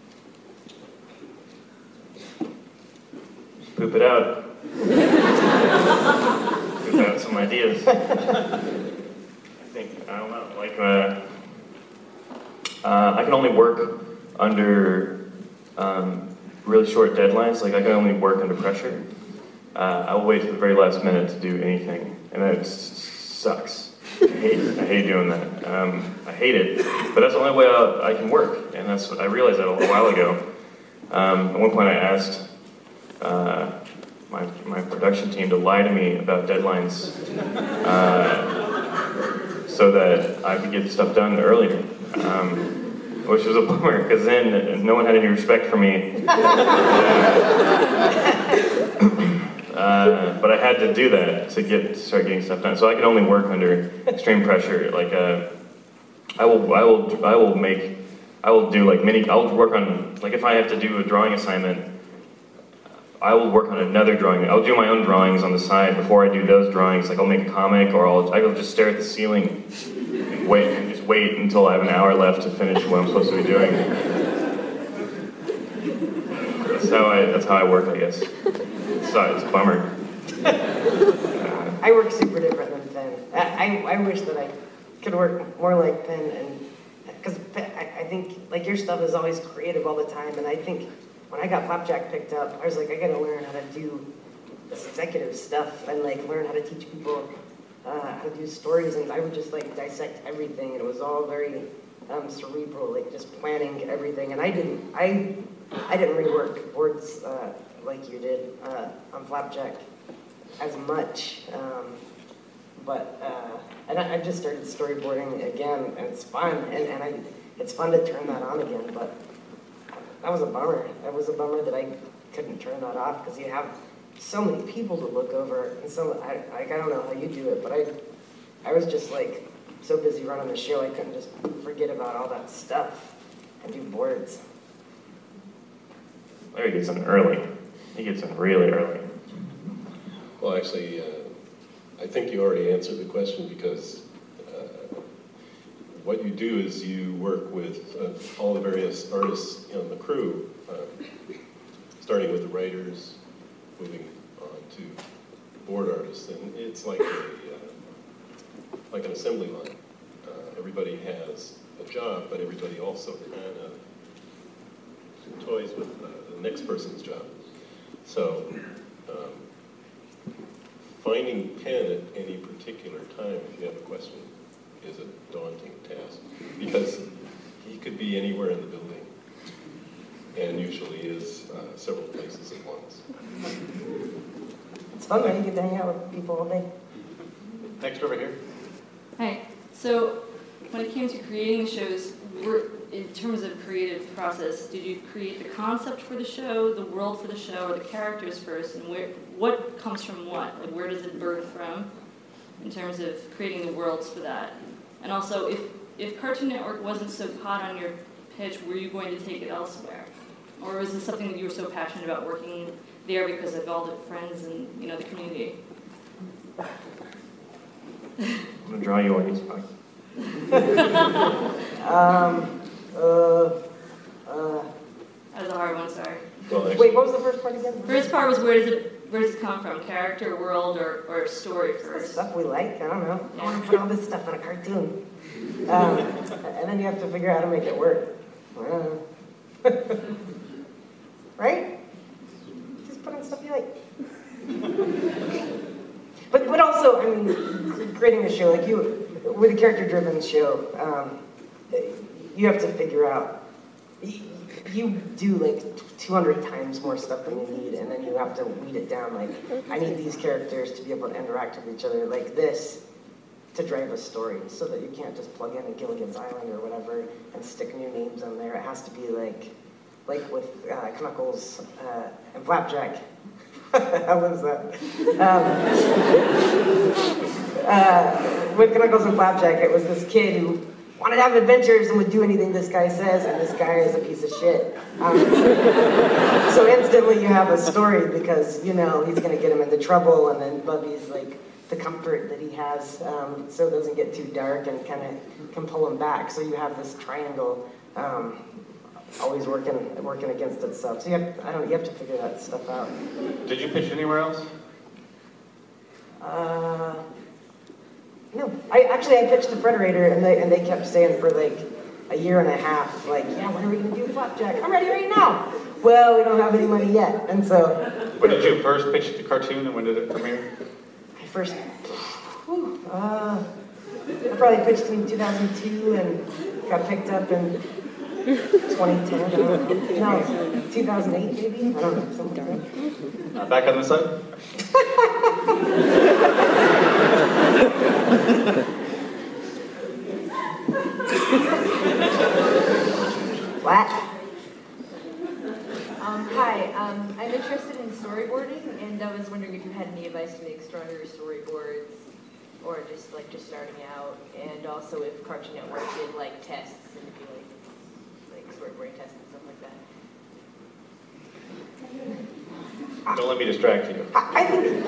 Just poop it out. Poop out some ideas. I think, I don't know, like, I can only work under really short deadlines. Like, I can only work under pressure. I will wait to the very last minute to do anything, and that sucks. hate doing that. I hate it, but that's the only way I can work, and that's I realized that a while ago. At one point, I asked my production team to lie to me about deadlines, so that I could get stuff done earlier, which was a bummer because then no one had any respect for me. But I had to do that to start getting stuff done. So I can only work under extreme pressure. Like I'll work on, like if I have to do a drawing assignment, I will work on another drawing. I'll do my own drawings on the side before I do those drawings. Like I'll make a comic, or I'll just stare at the ceiling and wait until I have an hour left to finish what I'm supposed to be doing. That's how I work, I guess. It's a bummer. I work super different than Penn. I wish that I could work more like Penn, and because I think like your stuff is always creative all the time, and I think when I got Flapjack picked up, I was like, I gotta learn how to do this executive stuff and like learn how to teach people how to do stories, and I would just like dissect everything, and it was all very cerebral, like just planning everything, and I didn't rework boards like you did on Flapjack as much, and I just started storyboarding again, and it's fun, and it's fun to turn that on again, but that was a bummer. That was a bummer that I couldn't turn that off, because you have so many people to look over, and so I don't know how you do it, but I was just like so busy running the show, I couldn't just forget about all that stuff and do boards. Larry gets in early. He gets in really early. Well, actually, I think you already answered the question, because what you do is you work with all the various artists on the crew, starting with the writers, moving on to board artists, and it's like an assembly line. Everybody has a job, but everybody also kind of toys with the next person's job. So finding Penn at any particular time, if you have a question, is a daunting task, because he could be anywhere in the building, and usually is several places at once. It's fun when you get to hang out with people all day. Next over here. Hi. So when it came to creating shows, in terms of creative process, did you create the concept for the show, the world for the show, or the characters first, and what comes from what? Like, where does it birth from in terms of creating the worlds for that? And also, if Cartoon Network wasn't so hot on your pitch, were you going to take it elsewhere? Or was this something that you were so passionate about working there because of all the friends and the community? I'm gonna draw you on your spot. That was a hard one, sorry. Well, wait, what was the first part again? First part was where does it come from? Character, world, or story first? Stuff we like, I don't know. I want to put all this stuff in a cartoon. And then you have to figure out how to make it work. I don't know. Right? Just put in stuff you like. But also, I mean, creating a show, like with a character-driven show, you have to figure out, you do like 200 times more stuff than you need, and then you have to weed it down. Like, I need these characters to be able to interact with each other like this to drive a story, so that you can't just plug in a Gilligan's Island or whatever and stick new names on there. It has to be like with Knuckles and Flapjack. How was that? With Knuckles and Flapjack, it was this kid who wanted to have adventures and would do anything this guy says, and this guy is a piece of shit. So instantly you have a story, because, he's going to get him into trouble, and then Bubby's like the comfort that he has, so it doesn't get too dark and kind of can pull him back. So you have this triangle always working against itself. So you have to figure that stuff out. Did you pitch anywhere else? No. I pitched to Frederator, and they kept saying for like a year and a half, like, yeah, when are we going to do Flapjack? I'm ready right now. Well, we don't have any money yet, and so. When did you first pitch the cartoon, and when did it premiere? I first, I probably pitched in 2002 and got picked up in 2010. I don't know. No, 2008 maybe. I don't know. Something like that. Back on this side. What? Hi, I'm interested in storyboarding, and I was wondering if you had any advice to make stronger storyboards, or just starting out, and also if Cartoon Network did like tests, and if you like storyboarding tests and stuff like that. Don't let me distract you. I think.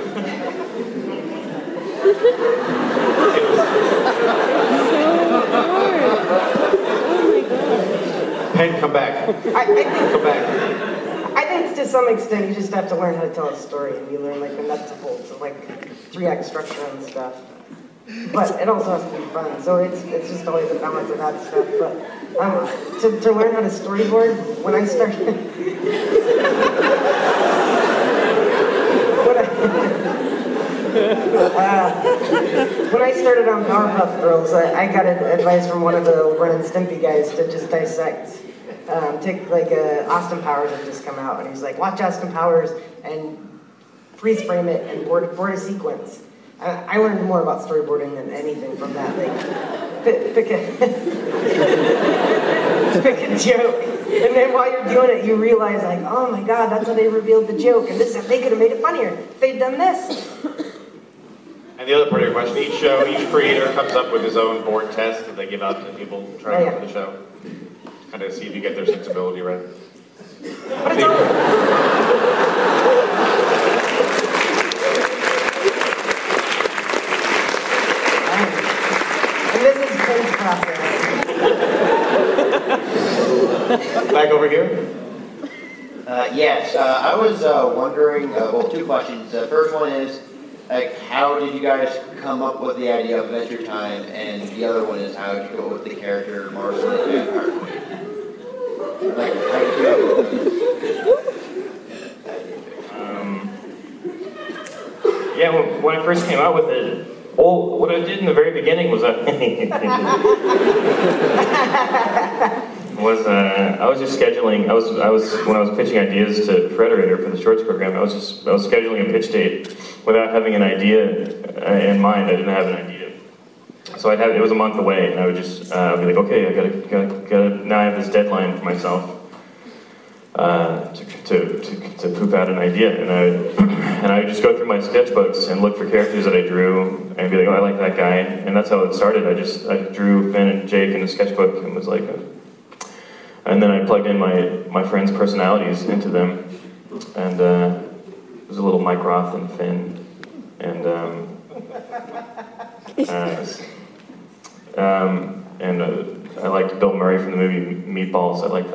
Pen, come back. Come back. I think to some extent you just have to learn how to tell a story, and you learn like the nuts and bolts of like 3-act structure and stuff. But it also has to be fun, so it's just always a balance of that stuff. But to learn how to storyboard, when I started, when I started on Powerpuff Girls, I got advice from one of the Ren and Stimpy guys to just dissect. Take like Austin Powers had just come out, and he was like, watch Austin Powers and freeze frame it and board a sequence. I learned more about storyboarding than anything from that. Like, pick a joke, and then while you're doing it, you realize like, oh my God, that's how they revealed the joke, and they could have made it funnier if they'd done this. And the other part of your question, each creator comes up with his own board test that they give out to people trying out for the show. Kind of see if you get their sensibility right. But it's all... And this is Ben's process. Back over here. Yes, I was wondering, well, two questions. The first one is, like, how did you guys come up with the idea of Adventure Time? And the other one is, how did you go with the character Marcel and Harcourt? Like, how did you go with Yeah, when I first came out with it, what I did in the very beginning was I was just scheduling. I was when I was pitching ideas to Frederator for the Shorts program. I was scheduling a pitch date without having an idea in mind. I didn't have an idea, so it was a month away, and I would just I'd be like, okay, I gotta now I have this deadline for myself to poop out an idea, and I would just go through my sketchbooks and look for characters that I drew and be like, oh, I like that guy, and that's how it started. I drew Finn and Jake in a sketchbook and was like, and then I plugged in my friends' personalities into them, and it was a little Mike Roth and Finn, and I liked Bill Murray from the movie Meatballs. I liked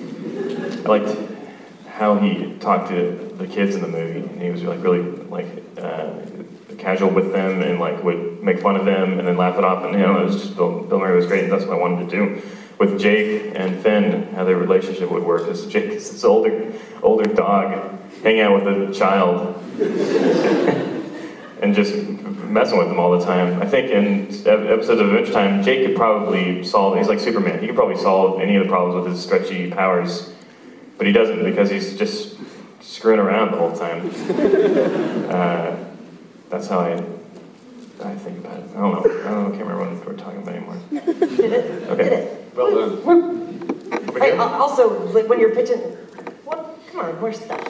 how he talked to the kids in the movie, and he was like really casual with them, and like would make fun of them and then laugh it off, and it was just Bill Murray was great, and that's what I wanted to do with Jake and Finn, how their relationship would work. Is Jake is this older dog hanging out with a child and just messing with them all the time. I think in episodes of Adventure Time, Jake could probably solve. He's like Superman. He could probably solve any of the problems with his stretchy powers. But he doesn't, because he's just screwing around the whole time. That's how I think about it. I don't know. I can't remember what we're talking about anymore. Did it? Okay. Did it? Well done. Hey, also, like when you're pitching, what? Come on, more stuff.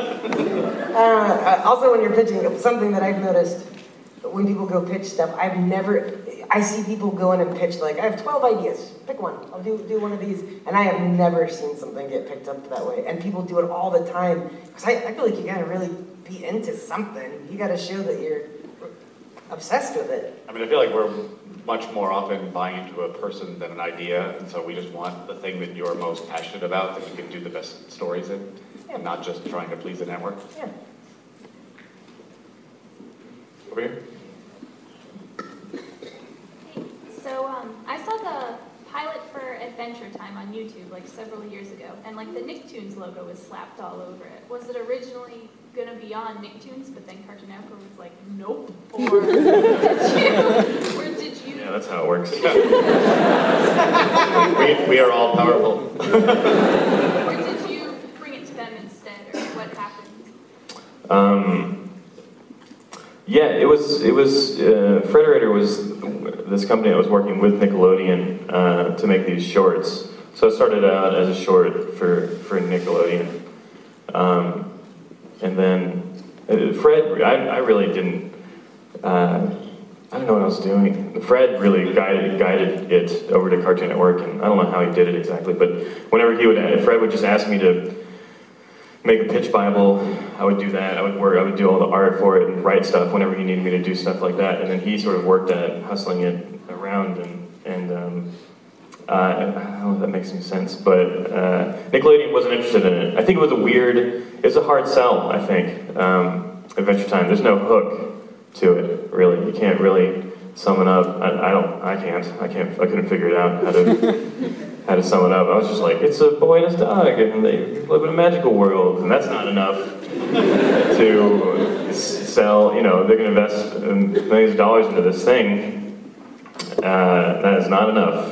Also, when you're pitching, something that I've noticed when people go pitch stuff, I see people go in and pitch like, I have 12 ideas, pick one, I'll do one of these, and I have never seen something get picked up that way, and people do it all the time, because I feel like you gotta really be into something, you gotta show that you're obsessed with it. I mean, I feel like we're much more often buying into a person than an idea, and so we just want the thing that you're most passionate about, that you can do the best stories in, and not just trying to please the network. Yeah. Over here. So I saw the pilot for Adventure Time on YouTube like several years ago, and like the Nicktoons logo was slapped all over it. Was it originally going to be on Nicktoons, but then Cartoon Network was like, nope? Or did you Yeah, that's how it works. we are all powerful. Or did you bring it to them instead, or what happened? Yeah, it was Frederator was this company I was working with Nickelodeon to make these shorts. So I started out as a short for Nickelodeon. And then Fred, I really didn't, I don't know what I was doing. Fred really guided it over to Cartoon Network, and I don't know how he did it exactly, but whenever Fred would just ask me to make a pitch Bible, I would do that. I would do all the art for it and write stuff whenever he needed me to do stuff like that. And then he sort of worked at hustling it around, and I don't know if that makes any sense, but Nickelodeon wasn't interested in it. I think it was a hard sell, I think, Adventure Time. There's no hook to it, really. You can't really sum it up. I couldn't figure it out how to sum it up. I was just like, it's a boy and his dog, and they live in a magical world, and that's not enough to sell, they're going to invest millions of dollars into this thing. That is not enough.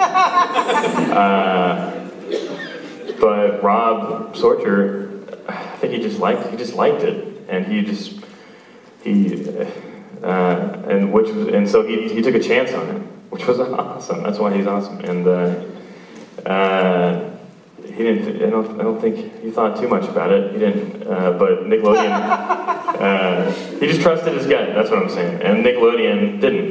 But Rob Sorcher, I think he just liked it, and so he took a chance on it, which was awesome. That's why he's awesome. And he didn't. I don't think he thought too much about it. He didn't. But Nickelodeon, he just trusted his gut. That's what I'm saying. And Nickelodeon didn't.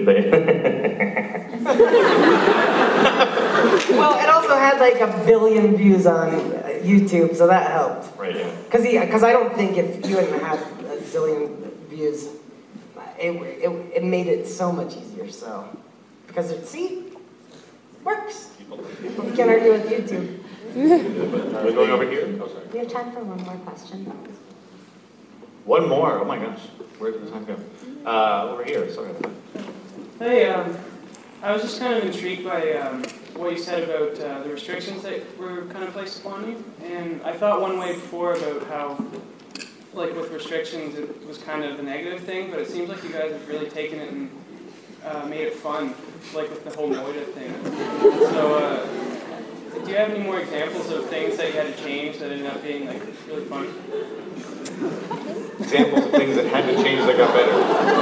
Well, it also had like 1 billion views on YouTube, so that helped. Right. Yeah. Because I don't think if you hadn't had a zillion views, it made it so much easier. So because it works. You can't argue with YouTube. We're going over here. Oh, sorry. We have time for one more question. One more. Oh my gosh, where did the time go? Over here. Sorry. Hey, I was just kind of intrigued by what you said about the restrictions that were kind of placed upon you. And I thought one way before about how, like with restrictions, it was kind of a negative thing, but it seems like you guys have really taken it and made it fun, like with the whole Moida thing. So, do you have any more examples of things that you had to change that ended up being like really fun? Examples of things that had to change that got better.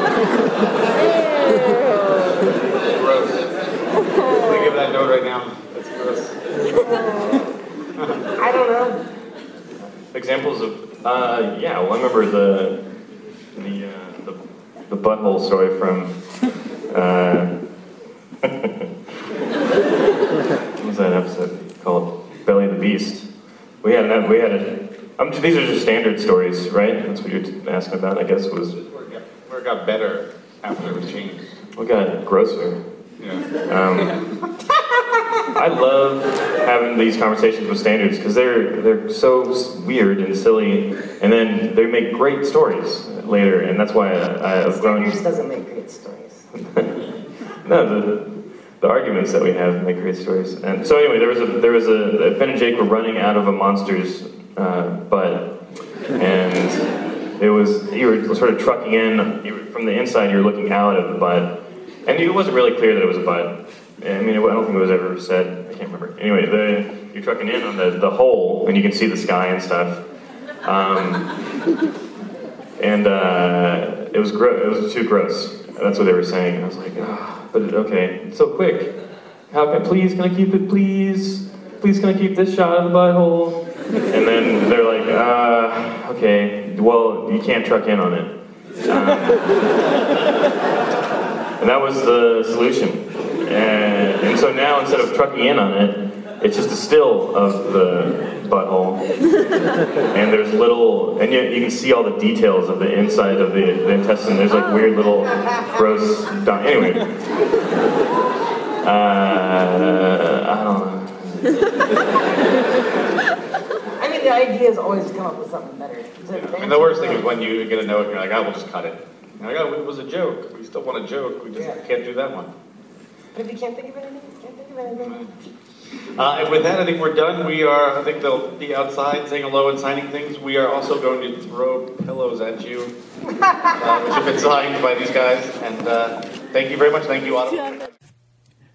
Gross. I'm gonna give that note right now. That's gross. I don't know. Examples of yeah. Well, I remember the butthole story from what was that episode called? Belly of the Beast. We had a. These are just standard stories, right? That's what you're asking about, I guess. Was where it got better after it was changed. What got grosser? Yeah. I love having these conversations with standards because they're so weird and silly, and then they make great stories later, and that's why I've grown. Standards doesn't make great stories. No, the arguments that we have make great stories. And so anyway, there was a Finn and Jake were running out of a monster's butt, and you were sort of trucking in from the inside. You were looking out of the butt, and it wasn't really clear that it was a butt. I mean, I don't think it was ever said. I can't remember. Anyway, you're trucking in on the hole, and you can see the sky and stuff. And it was it was too gross. That's what they were saying. I was like, but okay, it's so quick. Can I keep it, please? Please, can I keep this shot of the butthole? And then they're like, okay, well, you can't truck in on it. And that was the solution. And so now, instead of trucking in on it, it's just a still of the butthole. And there's and you can see all the details of the inside of the intestine. There's like weird little gross, anyway. I don't know. I mean, the idea is always to come up with something better. And the worst thing is when you get a note and you're like, we'll just cut it. You're like, it was a joke. We still want a joke. We just can't do that one. But if you can't think of anything, you can't think of anything. And with that, I think we're done. I think they'll be outside saying hello and signing things. We are also going to throw pillows at you, which have been signed by these guys. And thank you very much. Thank you, Otto.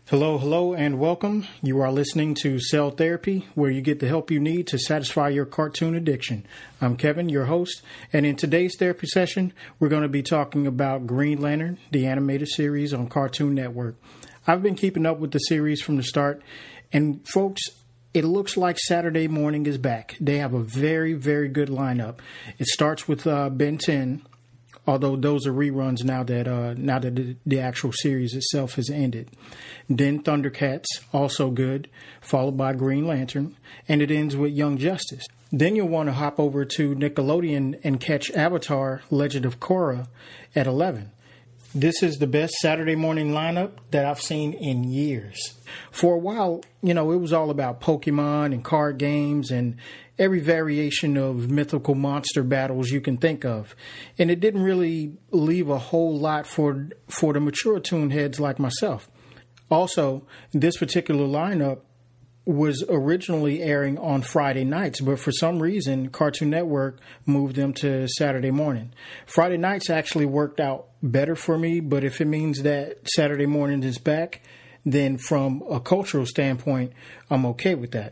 Hello, and welcome. You are listening to Cell Therapy, where you get the help you need to satisfy your cartoon addiction. I'm Kevin, your host, and in today's therapy session, we're going to be talking about Green Lantern, the animated series on Cartoon Network. I've been keeping up with the series from the start, and folks, it looks like Saturday morning is back. They have a very, very good lineup. It starts with Ben 10. Although those are reruns now that the actual series itself has ended. Then Thundercats, also good, followed by Green Lantern, and it ends with Young Justice. Then you'll want to hop over to Nickelodeon and catch Avatar, Legend of Korra at 11. This is the best Saturday morning lineup that I've seen in years. For a while, it was all about Pokemon and card games and every variation of mythical monster battles you can think of. And it didn't really leave a whole lot for the mature toon heads like myself. Also, this particular lineup was originally airing on Friday nights, but for some reason, Cartoon Network moved them to Saturday morning. Friday nights actually worked out better for me, but if it means that Saturday morning is back, then from a cultural standpoint, I'm okay with that.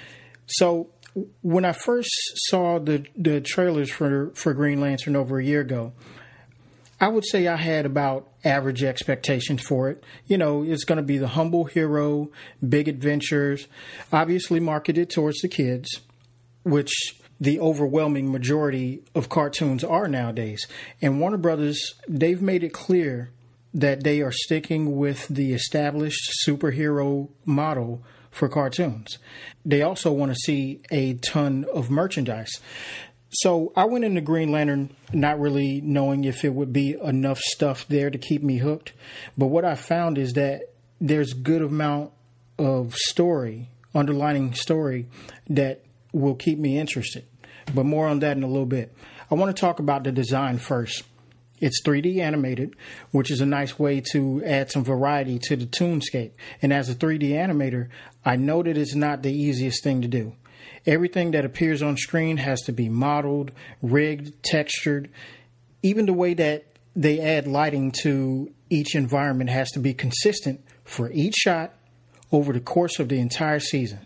So when I first saw the trailers for Green Lantern over a year ago, I would say I had about average expectations for it. It's going to be the humble hero, big adventures, obviously marketed towards the kids, which the overwhelming majority of cartoons are nowadays. And Warner Brothers, they've made it clear that they are sticking with the established superhero model for cartoons. They also want to see a ton of merchandise. So I went into Green Lantern not really knowing if it would be enough stuff there to keep me hooked. But what I found is that there's a good amount of story, underlining story, that will keep me interested. But more on that in a little bit. I want to talk about the design first. It's 3D animated, which is a nice way to add some variety to the toonscape. And as a 3D animator, I know that it's not the easiest thing to do. Everything that appears on screen has to be modeled, rigged, textured. Even the way that they add lighting to each environment has to be consistent for each shot over the course of the entire season.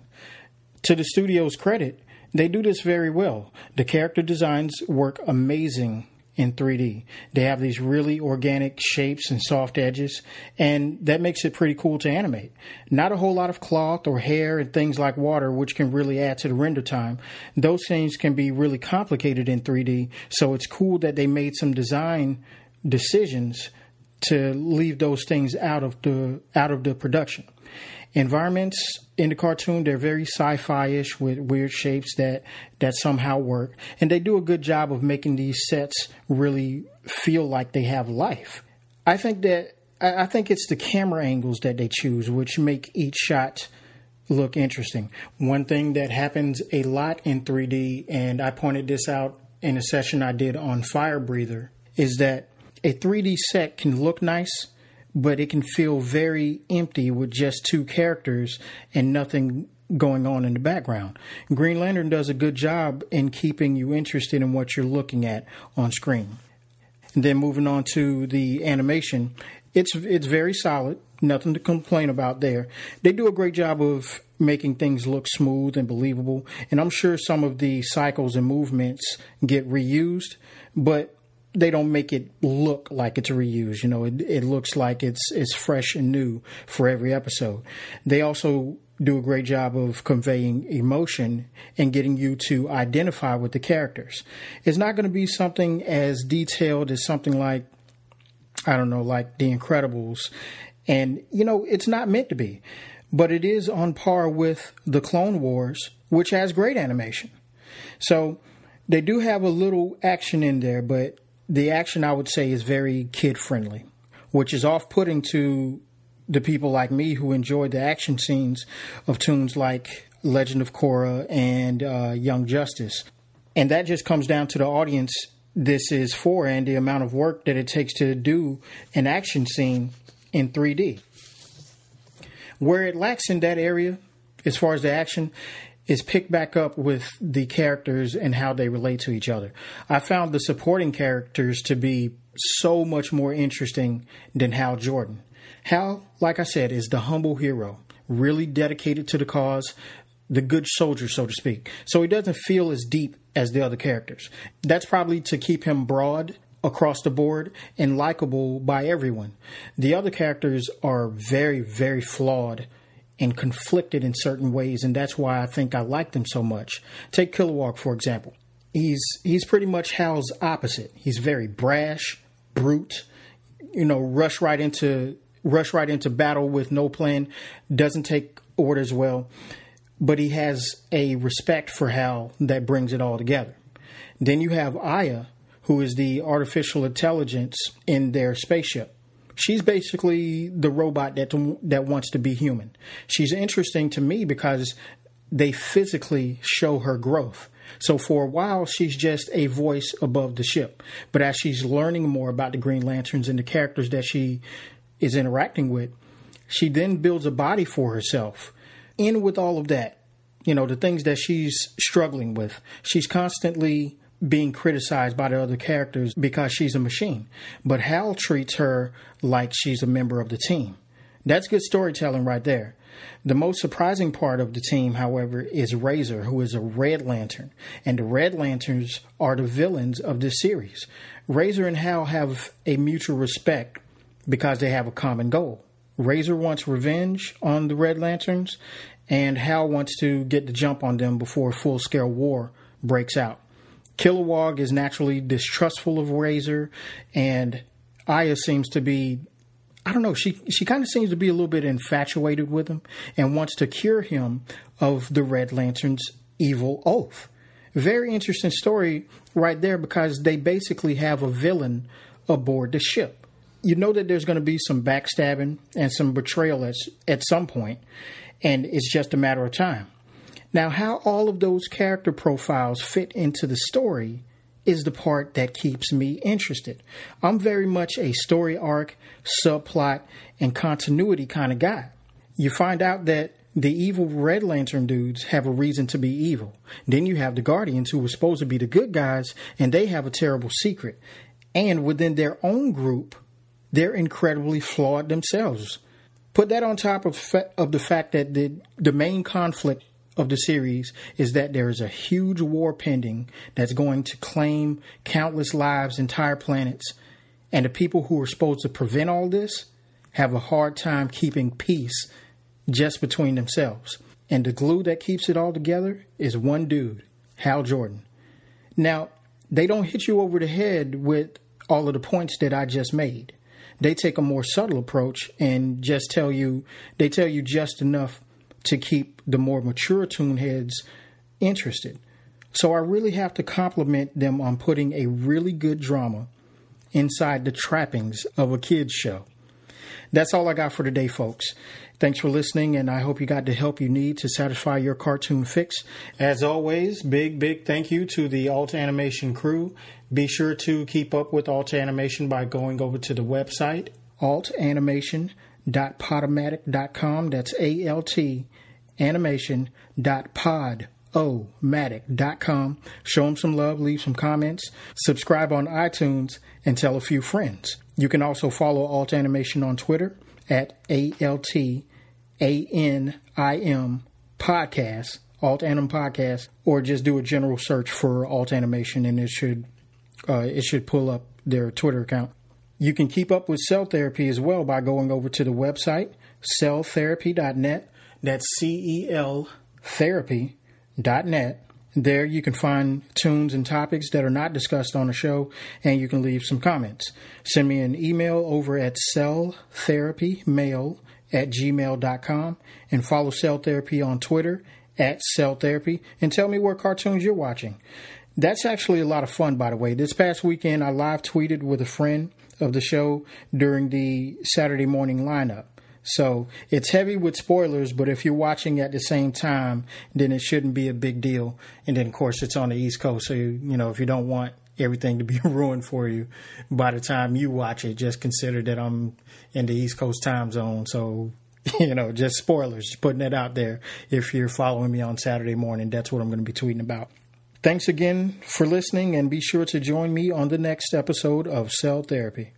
To the studio's credit, they do this very well. The character designs work amazing in 3D. They have these really organic shapes and soft edges, and that makes it pretty cool to animate. Not a whole lot of cloth or hair and things like water, which can really add to the render time. Those things can be really complicated in 3D, so it's cool that they made some design decisions to leave those things out of the production. Environments in the cartoon, they're very sci-fi-ish with weird shapes that somehow work. And they do a good job of making these sets really feel like they have life. I think it's the camera angles that they choose which make each shot look interesting. One thing that happens a lot in 3D, and I pointed this out in a session I did on Fire Breather, is that a 3D set can look nice, but it can feel very empty with just two characters and nothing going on in the background. Green Lantern does a good job in keeping you interested in what you're looking at on screen. And then moving on to the animation, it's very solid, nothing to complain about there. They do a great job of making things look smooth and believable, and I'm sure some of the cycles and movements get reused, but they don't make it look like it's reused. It looks like it's fresh and new for every episode. They also do a great job of conveying emotion and getting you to identify with the characters. It's not going to be something as detailed as something like, like The Incredibles. And, it's not meant to be. But it is on par with The Clone Wars, which has great animation. So they do have a little action in there, but the action, I would say, is very kid-friendly, which is off-putting to the people like me who enjoy the action scenes of tunes like Legend of Korra and Young Justice. And that just comes down to the audience this is for and the amount of work that it takes to do an action scene in 3D. Where it lacks in that area, as far as the action, is picked back up with the characters and how they relate to each other. I found the supporting characters to be so much more interesting than Hal Jordan. Hal, like I said, is the humble hero, really dedicated to the cause, the good soldier, so to speak. So he doesn't feel as deep as the other characters. That's probably to keep him broad across the board and likable by everyone. The other characters are very, very flawed and conflicted in certain ways, and that's why I think I like them so much. Take Kilowog, for example. He's pretty much Hal's opposite. He's very brash, brute, rush right into battle with no plan, doesn't take orders well, but he has a respect for Hal that brings it all together. Then you have Aya, who is the artificial intelligence in their spaceship. She's basically the robot that wants to be human. She's interesting to me because they physically show her growth. So for a while, she's just a voice above the ship. But as she's learning more about the Green Lanterns and the characters that she is interacting with, she then builds a body for herself. In with all of that, the things that she's struggling with, she's constantly being criticized by the other characters because she's a machine. But Hal treats her like she's a member of the team. That's good storytelling right there. The most surprising part of the team, however, is Razor, who is a Red Lantern. And the Red Lanterns are the villains of this series. Razor and Hal have a mutual respect because they have a common goal. Razor wants revenge on the Red Lanterns, and Hal wants to get the jump on them before a full-scale war breaks out. Kilowog is naturally distrustful of Razor, and Aya seems to be, she kind of seems to be a little bit infatuated with him and wants to cure him of the Red Lantern's evil oath. Very interesting story right there because they basically have a villain aboard the ship. You know that there's going to be some backstabbing and some betrayal at some point, and it's just a matter of time. Now, how all of those character profiles fit into the story is the part that keeps me interested. I'm very much a story arc, subplot, and continuity kind of guy. You find out that the evil Red Lantern dudes have a reason to be evil. Then you have the Guardians, who were supposed to be the good guys, and they have a terrible secret. And within their own group, they're incredibly flawed themselves. Put that on top of the fact that the main conflict of the series is that there is a huge war pending that's going to claim countless lives, entire planets, and the people who are supposed to prevent all this have a hard time keeping peace just between themselves. And the glue that keeps it all together is one dude, Hal Jordan. Now, they don't hit you over the head with all of the points that I just made. They take a more subtle approach and tell you just enough to keep the more mature toon heads interested. So I really have to compliment them on putting a really good drama inside the trappings of a kid's show. That's all I got for today, folks. Thanks for listening, and I hope you got the help you need to satisfy your cartoon fix. As always, big thank you to the Alt Animation crew. Be sure to keep up with Alt Animation by going over to the website, altanimation.podomatic.com. That's ALT animation.podomatic.com. Show them some love, leave some comments, subscribe on iTunes, and tell a few friends. You can also follow Alt Animation on Twitter at ALTANIM Podcast, Alt Anim Podcast, or just do a general search for Alt Animation and it should pull up their Twitter account. You can keep up with Cell Therapy as well by going over to the website, celltherapy.net. That's CELtherapy.net. There you can find tunes and topics that are not discussed on the show, and you can leave some comments. Send me an email over at celltherapymail@gmail.com, and follow Cell Therapy on Twitter at Cell Therapy, and tell me what cartoons you're watching. That's actually a lot of fun, by the way. This past weekend, I live tweeted with a friend of the show during the Saturday morning lineup. So it's heavy with spoilers, but if you're watching at the same time, then it shouldn't be a big deal. And then, of course, it's on the East Coast. So, if you don't want everything to be ruined for you by the time you watch it, just consider that I'm in the East Coast time zone. So, just spoilers, just putting it out there. If you're following me on Saturday morning, that's what I'm going to be tweeting about. Thanks again for listening, and be sure to join me on the next episode of Cell Therapy.